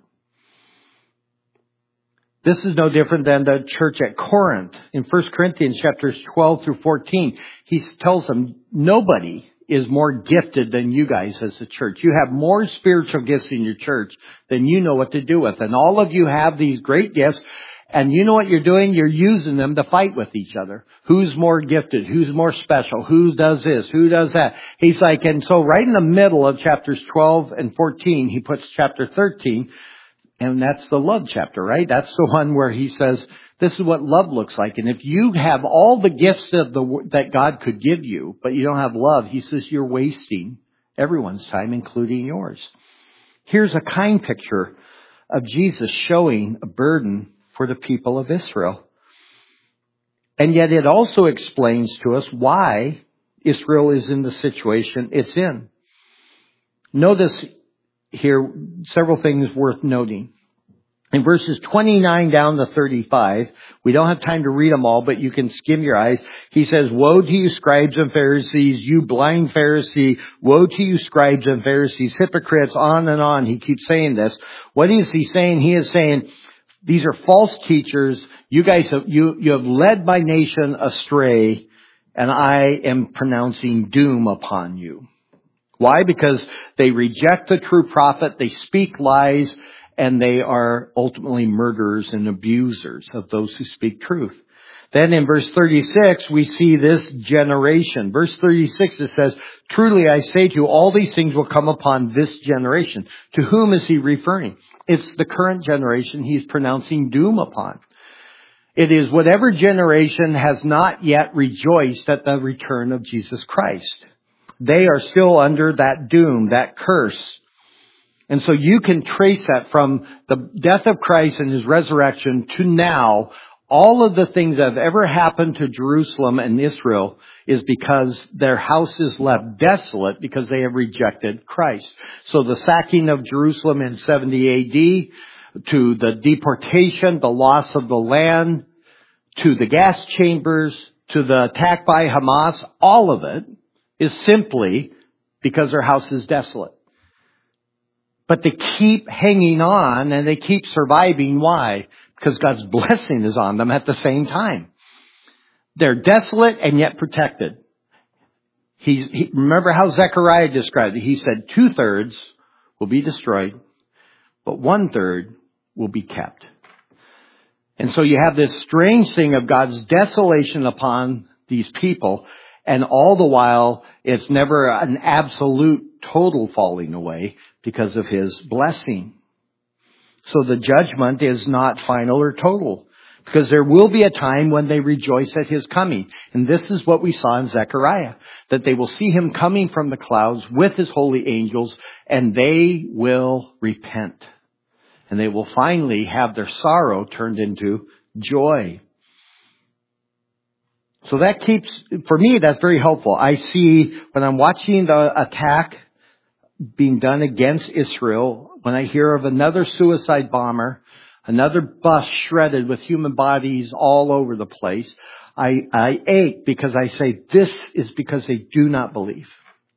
This is no different than the church at Corinth. In First Corinthians chapters twelve through fourteen, he tells them nobody is more gifted than you guys as a church. You have more spiritual gifts in your church than you know what to do with. And all of you have these great gifts. And you know what you're doing? You're using them to fight with each other. Who's more gifted? Who's more special? Who does this? Who does that? He's like, and so right in the middle of chapters twelve and fourteen, he puts chapter thirteen, and that's the love chapter, right? That's the one where he says, this is what love looks like. And if you have all the gifts of the, that God could give you, but you don't have love, he says you're wasting everyone's time, including yours. Here's a kind picture of Jesus showing a burden for the people of Israel. And yet it also explains to us why Israel is in the situation it's in. Notice here several things worth noting. In verses twenty-nine down to thirty-five, we don't have time to read them all, but you can skim your eyes. He says, woe to you scribes and Pharisees, you blind Pharisee. Woe to you scribes and Pharisees, hypocrites, on and on. He keeps saying this. What is he saying? He is saying, these are false teachers. You guys have, you, you have led my nation astray, and I am pronouncing doom upon you. Why? Because they reject the true prophet, they speak lies, and they are ultimately murderers and abusers of those who speak truth. Then in verse thirty-six, we see this generation. Verse thirty-six, it says, truly I say to you, all these things will come upon this generation. To whom is he referring? It's the current generation he's pronouncing doom upon. It is whatever generation has not yet rejoiced at the return of Jesus Christ. They are still under that doom, that curse. And so you can trace that from the death of Christ and his resurrection to now. All of the things that have ever happened to Jerusalem and Israel is because their house is left desolate because they have rejected Christ. So the sacking of Jerusalem in seventy A D, to the deportation, the loss of the land, to the gas chambers, to the attack by Hamas, all of it is simply because their house is desolate. But they keep hanging on and they keep surviving. Why? Because God's blessing is on them at the same time. They're desolate and yet protected. He's, he, remember how Zechariah described it. He said two-thirds will be destroyed, but one-third will be kept. And so you have this strange thing of God's desolation upon these people, and all the while it's never an absolute total falling away because of his blessing. So the judgment is not final or total, because there will be a time when they rejoice at his coming. And this is what we saw in Zechariah, that they will see him coming from the clouds with his holy angels, and they will repent. And they will finally have their sorrow turned into joy. So that keeps, for me, that's very helpful. I see when I'm watching the attack being done against Israel, when I hear of another suicide bomber, another bus shredded with human bodies all over the place, I, I ache because I say this is because they do not believe.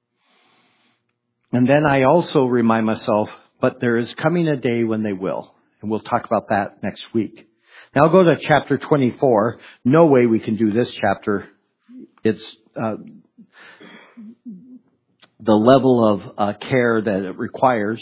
And then I also remind myself, but there is coming a day when they will. And we'll talk about that next week. Now I'll go to chapter twenty-four. No way we can do this chapter. It's uh, the level of uh, care that it requires.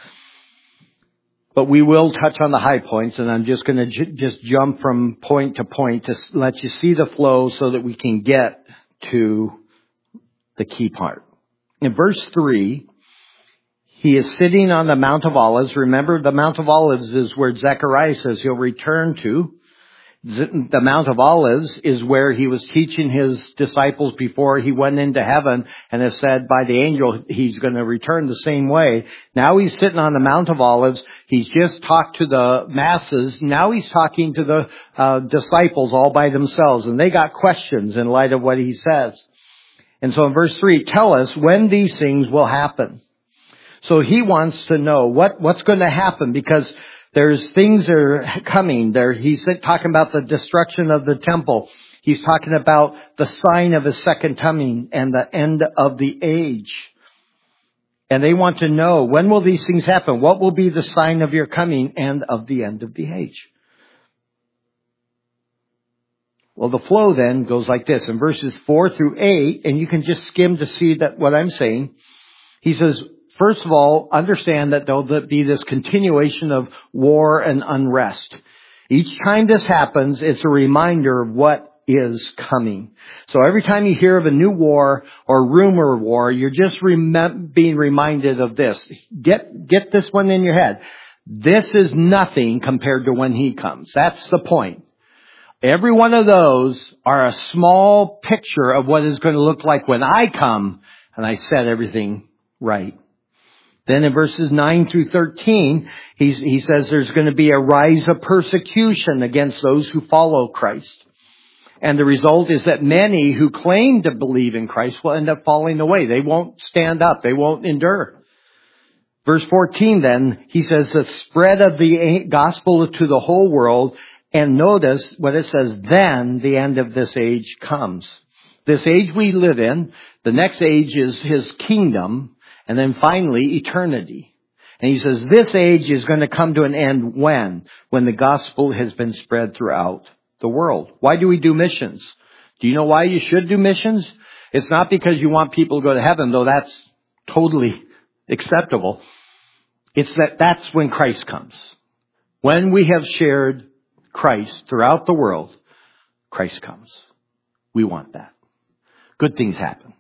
But we will touch on the high points, and I'm just going to j- just jump from point to point to let you see the flow so that we can get to the key part. In verse three, he is sitting on the Mount of Olives. Remember, the Mount of Olives is where Zechariah says he'll return to. The Mount of Olives is where he was teaching his disciples before he went into heaven, and is said by the angel he's going to return the same way. Now he's sitting on the Mount of Olives. He's just talked to the masses. Now he's talking to the uh, disciples all by themselves, and they got questions in light of what he says. And so in verse three, tell us when these things will happen. So he wants to know what, what's going to happen, because there's things that are coming. There, he's talking about the destruction of the temple. He's talking about the sign of his second coming and the end of the age. And they want to know, when will these things happen? What will be the sign of your coming and of the end of the age? Well, the flow then goes like this. In verses four through eight, and you can just skim to see that what I'm saying. He says, first of all, understand that there'll be this continuation of war and unrest. Each time this happens, it's a reminder of what is coming. So every time you hear of a new war or rumor of war, you're just rem- being reminded of this. Get, get this one in your head. This is nothing compared to when he comes. That's the point. Every one of those are a small picture of what is going to look like when I come and I set everything right. Then in verses nine through thirteen, he's, he says there's going to be a rise of persecution against those who follow Christ. And the result is that many who claim to believe in Christ will end up falling away. They won't stand up. They won't endure. Verse fourteen then, he says the spread of the gospel to the whole world. And notice what it says, then the end of this age comes. This age we live in, the next age is his kingdom, and then finally eternity. And he says this age is going to come to an end when? When the gospel has been spread throughout the world. Why do we do missions? Do you know why you should do missions? It's not because you want people to go to heaven, though that's totally acceptable. It's that that's when Christ comes. When we have shared Christ throughout the world, Christ comes. We want that. Good things happen.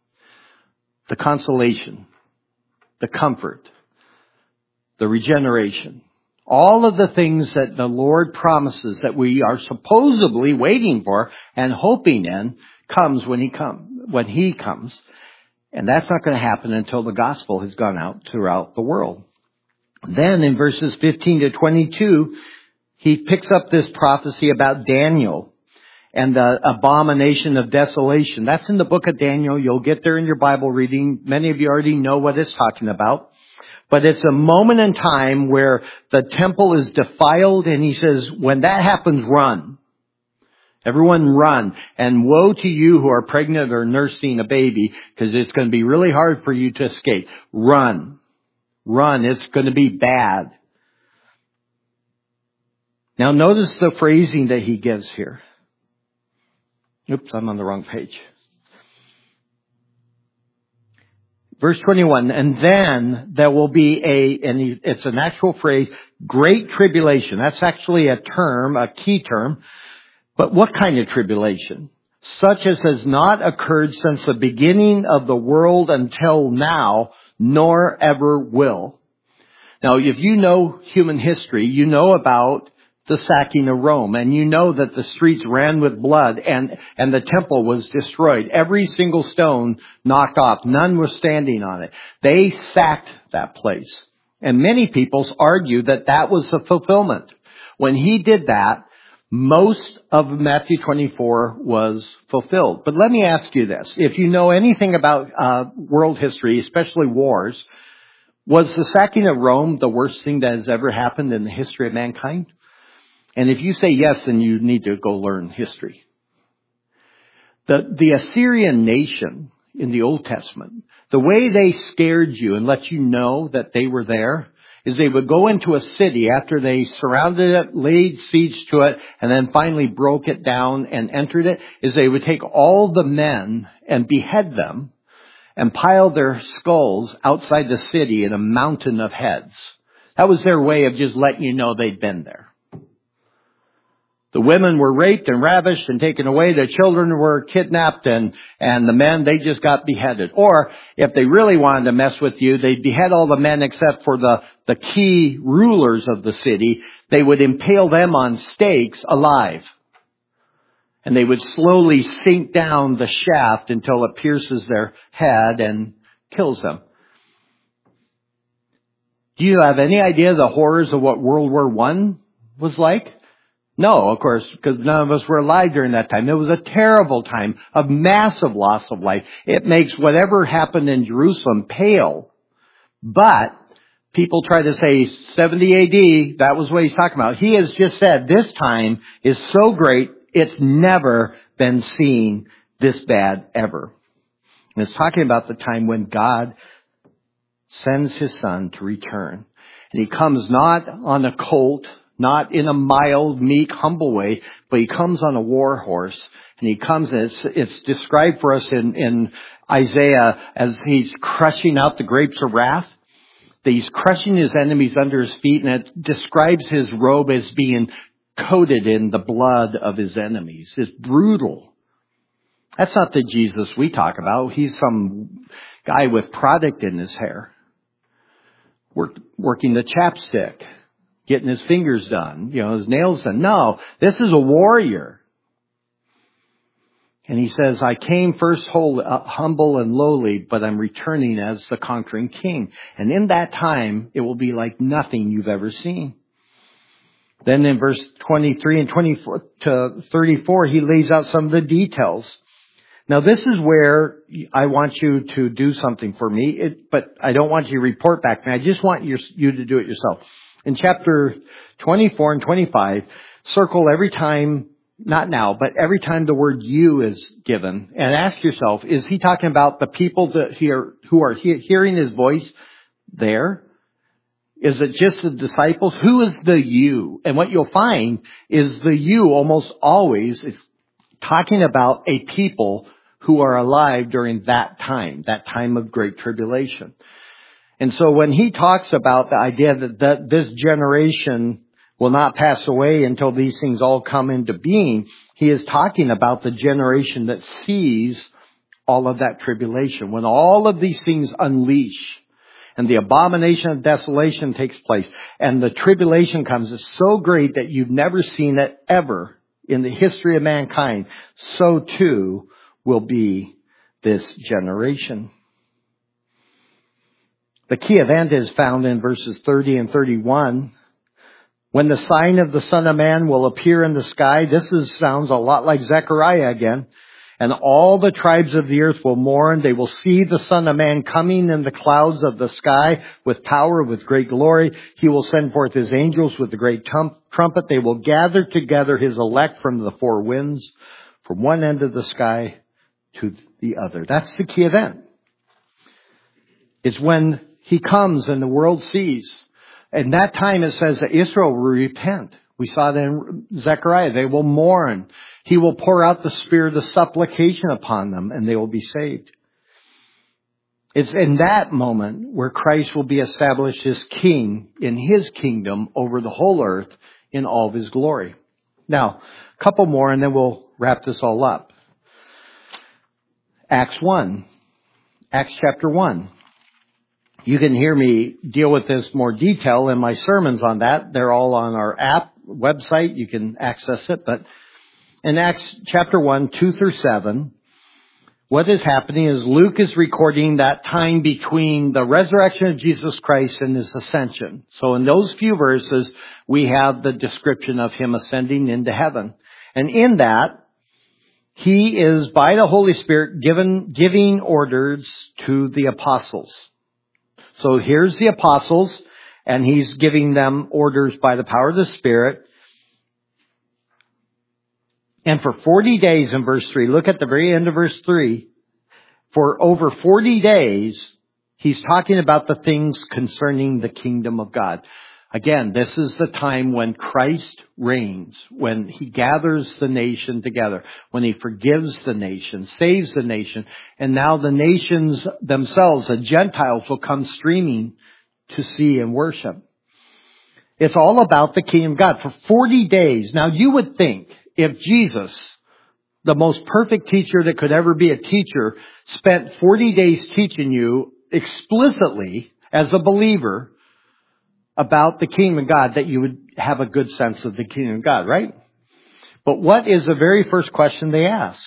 The consolation, the comfort, the regeneration, all of the things that the Lord promises that we are supposedly waiting for and hoping in comes when he comes, when he comes. And that's not going to happen until the gospel has gone out throughout the world. Then in verses fifteen to twenty-two, he picks up this prophecy about Daniel and the abomination of desolation. That's in the book of Daniel. You'll get there in your Bible reading. Many of you already know what it's talking about. But it's a moment in time where the temple is defiled, and he says, when that happens, run. Everyone run. And woe to you who are pregnant or nursing a baby, because it's going to be really hard for you to escape. Run. Run. It's going to be bad. Now notice the phrasing that he gives here. Oops, I'm on the wrong page. Verse twenty-one, and then there will be a, and he, it's an actual phrase, great tribulation. That's actually a term, a key term. But what kind of tribulation? Such as has not occurred since the beginning of the world until now, nor ever will. Now, if you know human history, you know about the sacking of Rome, and you know that the streets ran with blood, and, and the temple was destroyed. Every single stone knocked off. None was standing on it. They sacked that place. And many people argue that that was the fulfillment. When he did that, most of Matthew twenty-four was fulfilled. But let me ask you this. If you know anything about uh, world history, especially wars, was the sacking of Rome the worst thing that has ever happened in the history of mankind? And if you say yes, then you need to go learn history. The, the Assyrian nation in the Old Testament, the way they scared you and let you know that they were there is they would go into a city after they surrounded it, laid siege to it, and then finally broke it down and entered it, is they would take all the men and behead them and pile their skulls outside the city in a mountain of heads. That was their way of just letting you know they'd been there. The women were raped and ravished and taken away. The children were kidnapped, and, and the men, they just got beheaded. Or if they really wanted to mess with you, they'd behead all the men except for the, the key rulers of the city. They would impale them on stakes alive. And they would slowly sink down the shaft until it pierces their head and kills them. Do you have any idea the horrors of what World War One was like? No, of course, because none of us were alive during that time. It was a terrible time of massive loss of life. It makes whatever happened in Jerusalem pale. But people try to say seventy A D, that was what he's talking about. He has just said this time is so great, it's never been seen this bad ever. And it's talking about the time when God sends his son to return. And he comes not on a colt, not in a mild, meek, humble way, but he comes on a war horse. And he comes, and it's, it's described for us in, in Isaiah as he's crushing out the grapes of wrath. That he's crushing his enemies under his feet, and it describes his robe as being coated in the blood of his enemies. It's brutal. That's not the Jesus we talk about. He's some guy with product in his hair, work, working the chapstick, getting his fingers done, you know, his nails done. No, this is a warrior. And he says, I came first whole, uh, humble and lowly, but I'm returning as the conquering king. And in that time, it will be like nothing you've ever seen. Then in verse twenty-three and twenty-four to thirty-four, he lays out some of the details. Now, this is where I want you to do something for me, it, but I don't want you to report back to me. I just want your, you to do it yourself. In chapter twenty-four and twenty-five, circle every time, not now, but every time the word you is given, and ask yourself, is he talking about the people that hear, who are he, hearing his voice there? Is it just the disciples? Who is the you? And what you'll find is the you almost always is talking about a people who are alive during that time, that time of great tribulation. And so when he talks about the idea that, that this generation will not pass away until these things all come into being, he is talking about the generation that sees all of that tribulation. When all of these things unleash and the abomination of desolation takes place and the tribulation comes, it's so great that you've never seen it ever in the history of mankind, so too will be this generation. The key event is found in verses thirty and thirty-one. When the sign of the Son of Man will appear in the sky, this is, sounds a lot like Zechariah again. And all the tribes of the earth will mourn. They will see the Son of Man coming in the clouds of the sky with power, with great glory. He will send forth his angels with the great trumpet. They will gather together his elect from the four winds, from one end of the sky to the other. That's the key event. It's when he comes and the world sees. And that time it says that Israel will repent. We saw that in Zechariah. They will mourn. He will pour out the spirit of supplication upon them and they will be saved. It's in that moment where Christ will be established as king in his kingdom over the whole earth in all of his glory. Now, a couple more and then we'll wrap this all up. Acts one. Acts chapter one. You can hear me deal with this more detail in my sermons on that. They're all on our app website. You can access it. But in Acts chapter one, two through seven, what is happening is Luke is recording that time between the resurrection of Jesus Christ and his ascension. So in those few verses, we have the description of him ascending into heaven. And in that, he is by the Holy Spirit given, giving orders to the apostles. So here's the apostles, and he's giving them orders by the power of the Spirit. And for forty days in verse three, look at the very end of verse three. For over forty days, he's talking about the things concerning the kingdom of God. Again, this is the time when Christ reigns, when he gathers the nation together, when he forgives the nation, saves the nation, and now the nations themselves, the Gentiles, will come streaming to see and worship. It's all about the kingdom of God for forty days. Now you would think if Jesus, the most perfect teacher that could ever be a teacher, spent forty days teaching you explicitly as a believer about the kingdom of God, that you would have a good sense of the kingdom of God, right? But what is the very first question they ask?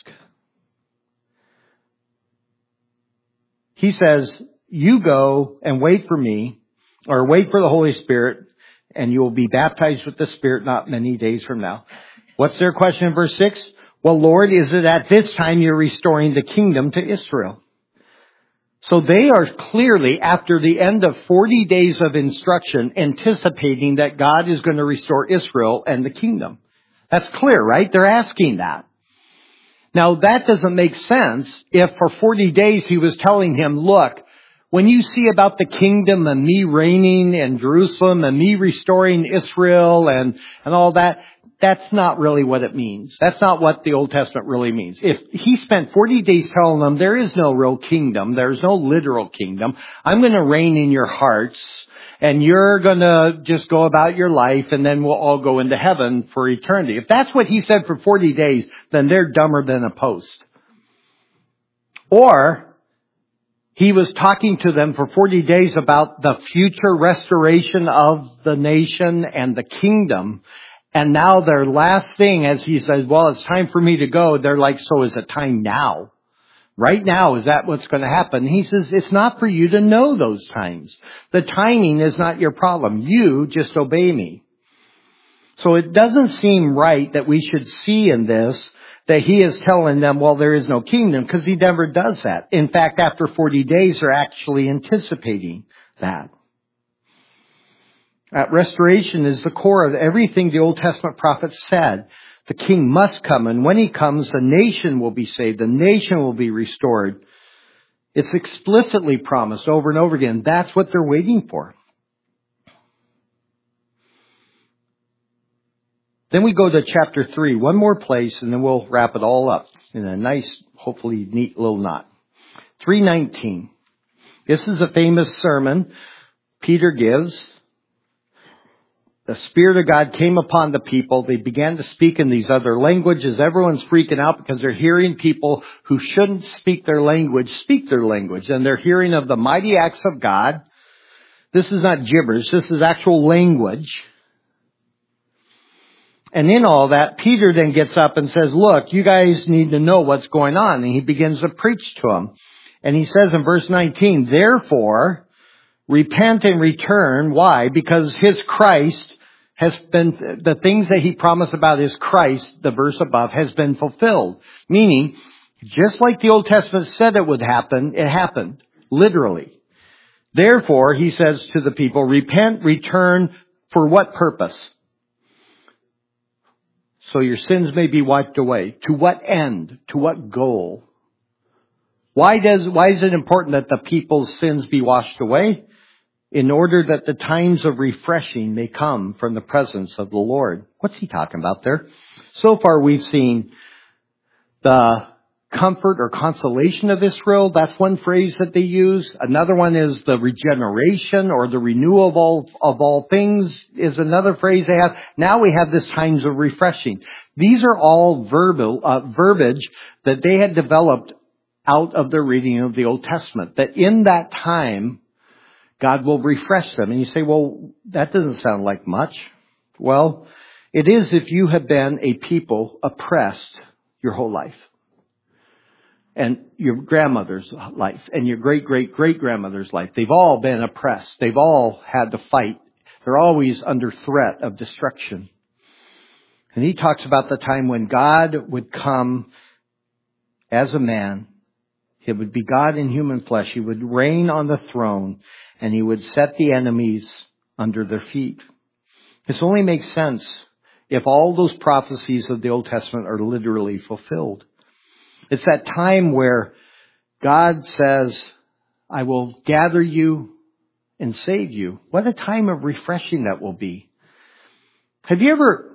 He says, you go and wait for me, or wait for the Holy Spirit, and you will be baptized with the Spirit not many days from now. What's their question in verse six? Well, Lord, is it at this time you're restoring the kingdom to Israel? So they are clearly, after the end of forty days of instruction, anticipating that God is going to restore Israel and the kingdom. That's clear, right? They're asking that. Now, that doesn't make sense if for forty days he was telling him, look, when you see about the kingdom and me reigning in Jerusalem and me restoring Israel and, and all that, that's not really what it means. That's not what the Old Testament really means. If he spent forty days telling them there is no real kingdom, there's no literal kingdom, I'm going to reign in your hearts and you're going to just go about your life and then we'll all go into heaven for eternity. If that's what he said for forty days, then they're dumber than a post. Or he was talking to them for forty days about the future restoration of the nation and the kingdom. And now their last thing, as he says, well, it's time for me to go. They're like, so is it time now? Right now, is that what's going to happen? He says, it's not for you to know those times. The timing is not your problem. You just obey me. So it doesn't seem right that we should see in this that he is telling them, well, there is no kingdom, because he never does that. In fact, after forty days, they're actually anticipating that. That restoration is the core of everything the Old Testament prophets said. The king must come, and when he comes, the nation will be saved. The nation will be restored. It's explicitly promised over and over again. That's what they're waiting for. Then we go to chapter three, one more place, and then we'll wrap it all up in a nice, hopefully neat little knot. three nineteen. This is a famous sermon Peter gives. The Spirit of God came upon the people. They began to speak in these other languages. Everyone's freaking out because they're hearing people who shouldn't speak their language speak their language. And they're hearing of the mighty acts of God. This is not gibberish. This is actual language. And in all that, Peter then gets up and says, look, you guys need to know what's going on. And he begins to preach to them. And he says in verse nineteen, therefore, repent and return. Why? Because his Christ has been, the things that he promised about his Christ, the verse above, has been fulfilled. Meaning, just like the Old Testament said it would happen, it happened. Literally. Therefore, he says to the people, repent, return, for what purpose? So your sins may be wiped away. To what end? To what goal? Why does, why is it important that the people's sins be washed away? In order that the times of refreshing may come from the presence of the Lord. What's he talking about there? So far we've seen the comfort or consolation of Israel. That's one phrase that they use. Another one is the regeneration or the renewal of all, of all things is another phrase they have. Now we have this times of refreshing. These are all verbal, uh, verbiage that they had developed out of the reading of the Old Testament. That in that time, God will refresh them. And you say, well, that doesn't sound like much. Well, it is if you have been a people oppressed your whole life. And your grandmother's life and your great-great-great-grandmother's life. They've all been oppressed. They've all had to fight. They're always under threat of destruction. And he talks about the time when God would come as a man. It would be God in human flesh. He would reign on the throne. And he would set the enemies under their feet. This only makes sense if all those prophecies of the Old Testament are literally fulfilled. It's that time where God says, I will gather you and save you. What a time of refreshing that will be. Have you ever,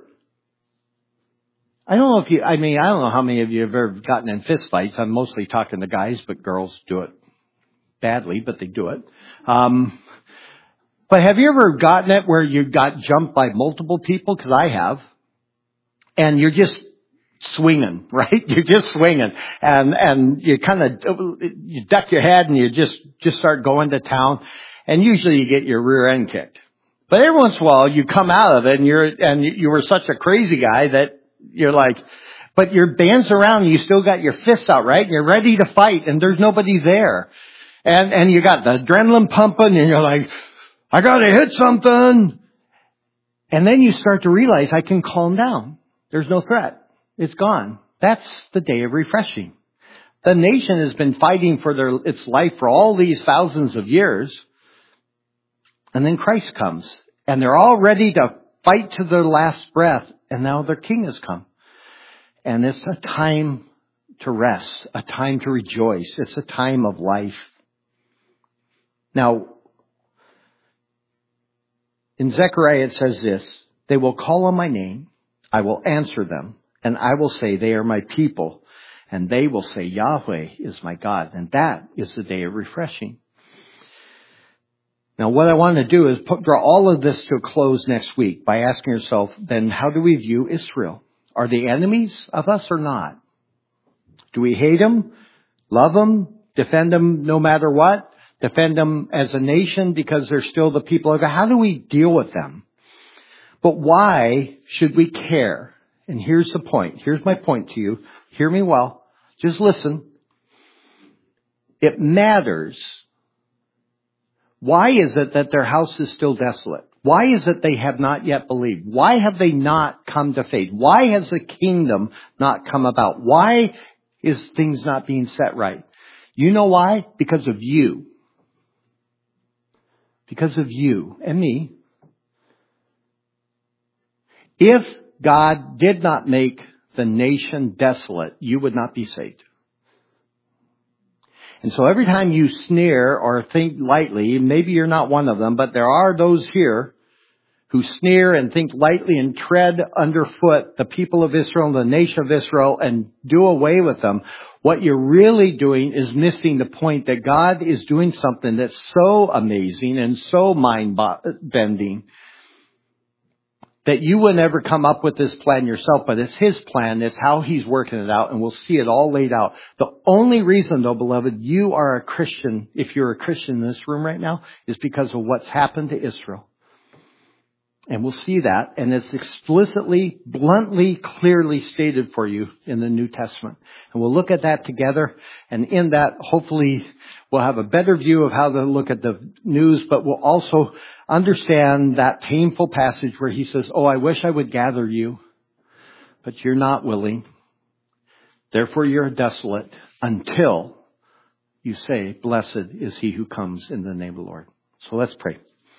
I don't know if you, I mean, I don't know how many of you have ever gotten in fist fights. I'm mostly talking to guys, but girls do it badly, but they do it. Um, but have you ever gotten it where you got jumped by multiple people? Because I have. And you're just swinging, right? You're just swinging. And, and you kind of, you duck your head and you just, just start going to town. And usually you get your rear end kicked. But every once in a while you come out of it and you're, and you were such a crazy guy that you're like, but your band's around and you still got your fists out, right? And you're ready to fight and there's nobody there. And, and you got the adrenaline pumping and you're like, I gotta hit something. And then you start to realize I can calm down. There's no threat. It's gone. That's the day of refreshing. The nation has been fighting for their, its life for all these thousands of years. And then Christ comes and they're all ready to fight to their last breath. And now their king has come. And it's a time to rest, a time to rejoice. It's a time of life. Now, in Zechariah it says this, they will call on my name, I will answer them, and I will say they are my people, and they will say Yahweh is my God, and that is the day of refreshing. Now what I want to do is put, draw all of this to a close next week by asking yourself, then how do we view Israel? Are they enemies of us or not? Do we hate them, love them, defend them no matter what? Defend them as a nation because they're still the people of God? How do we deal with them? But why should we care? And here's the point. Here's my point to you. Hear me well. Just listen. It matters. Why is it that their house is still desolate? Why is it they have not yet believed? Why have they not come to faith? Why has the kingdom not come about? Why is things not being set right? You know why? Because of you. Because of you and me. If God did not make the nation desolate, you would not be saved. And so every time you sneer or think lightly, maybe you're not one of them, but there are those here who sneer and think lightly and tread underfoot the people of Israel, the nation of Israel, and do away with them. What you're really doing is missing the point that God is doing something that's so amazing and so mind-bending that you would never come up with this plan yourself, but it's His plan. It's how He's working it out, and we'll see it all laid out. The only reason, though, beloved, you are a Christian, if you're a Christian in this room right now, is because of what's happened to Israel. And we'll see that, and it's explicitly, bluntly, clearly stated for you in the New Testament. And we'll look at that together, and in that, hopefully, we'll have a better view of how to look at the news, but we'll also understand that painful passage where He says, oh, I wish I would gather you, but you're not willing. Therefore, you're desolate until you say, blessed is he who comes in the name of the Lord. So let's pray.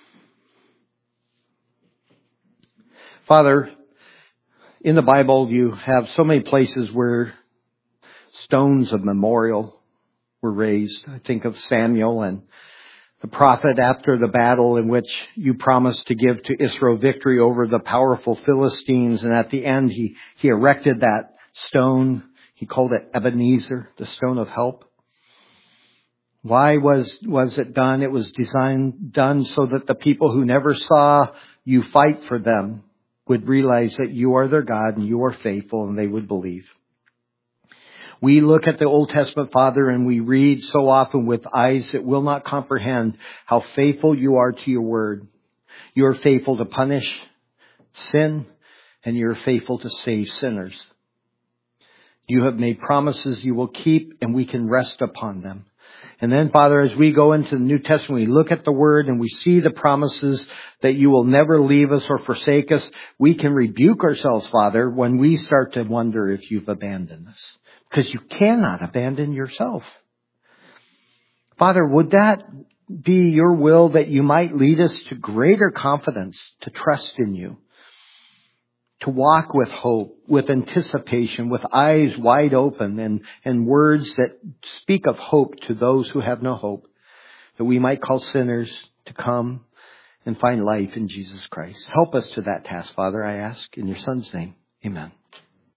Father, in the Bible, you have so many places where stones of memorial were raised. I think of Samuel and the prophet after the battle in which you promised to give to Israel victory over the powerful Philistines. And at the end, he, he erected that stone. He called it Ebenezer, the stone of help. Why was, was it done? It was designed, done so that the people who never saw you fight for them would realize that you are their God and you are faithful, and they would believe. We look at the Old Testament, Father, and we read so often with eyes that will not comprehend how faithful you are to your word. You are faithful to punish sin, and you are faithful to save sinners. You have made promises you will keep, and we can rest upon them. And then, Father, as we go into the New Testament, we look at the Word and we see the promises that you will never leave us or forsake us. We can rebuke ourselves, Father, when we start to wonder if you've abandoned us. Because you cannot abandon yourself. Father, would that be your will, that you might lead us to greater confidence, to trust in you, to walk with hope, with anticipation, with eyes wide open, and, and words that speak of hope to those who have no hope, that we might call sinners to come and find life in Jesus Christ. Help us to that task, Father, I ask in your Son's name. Amen.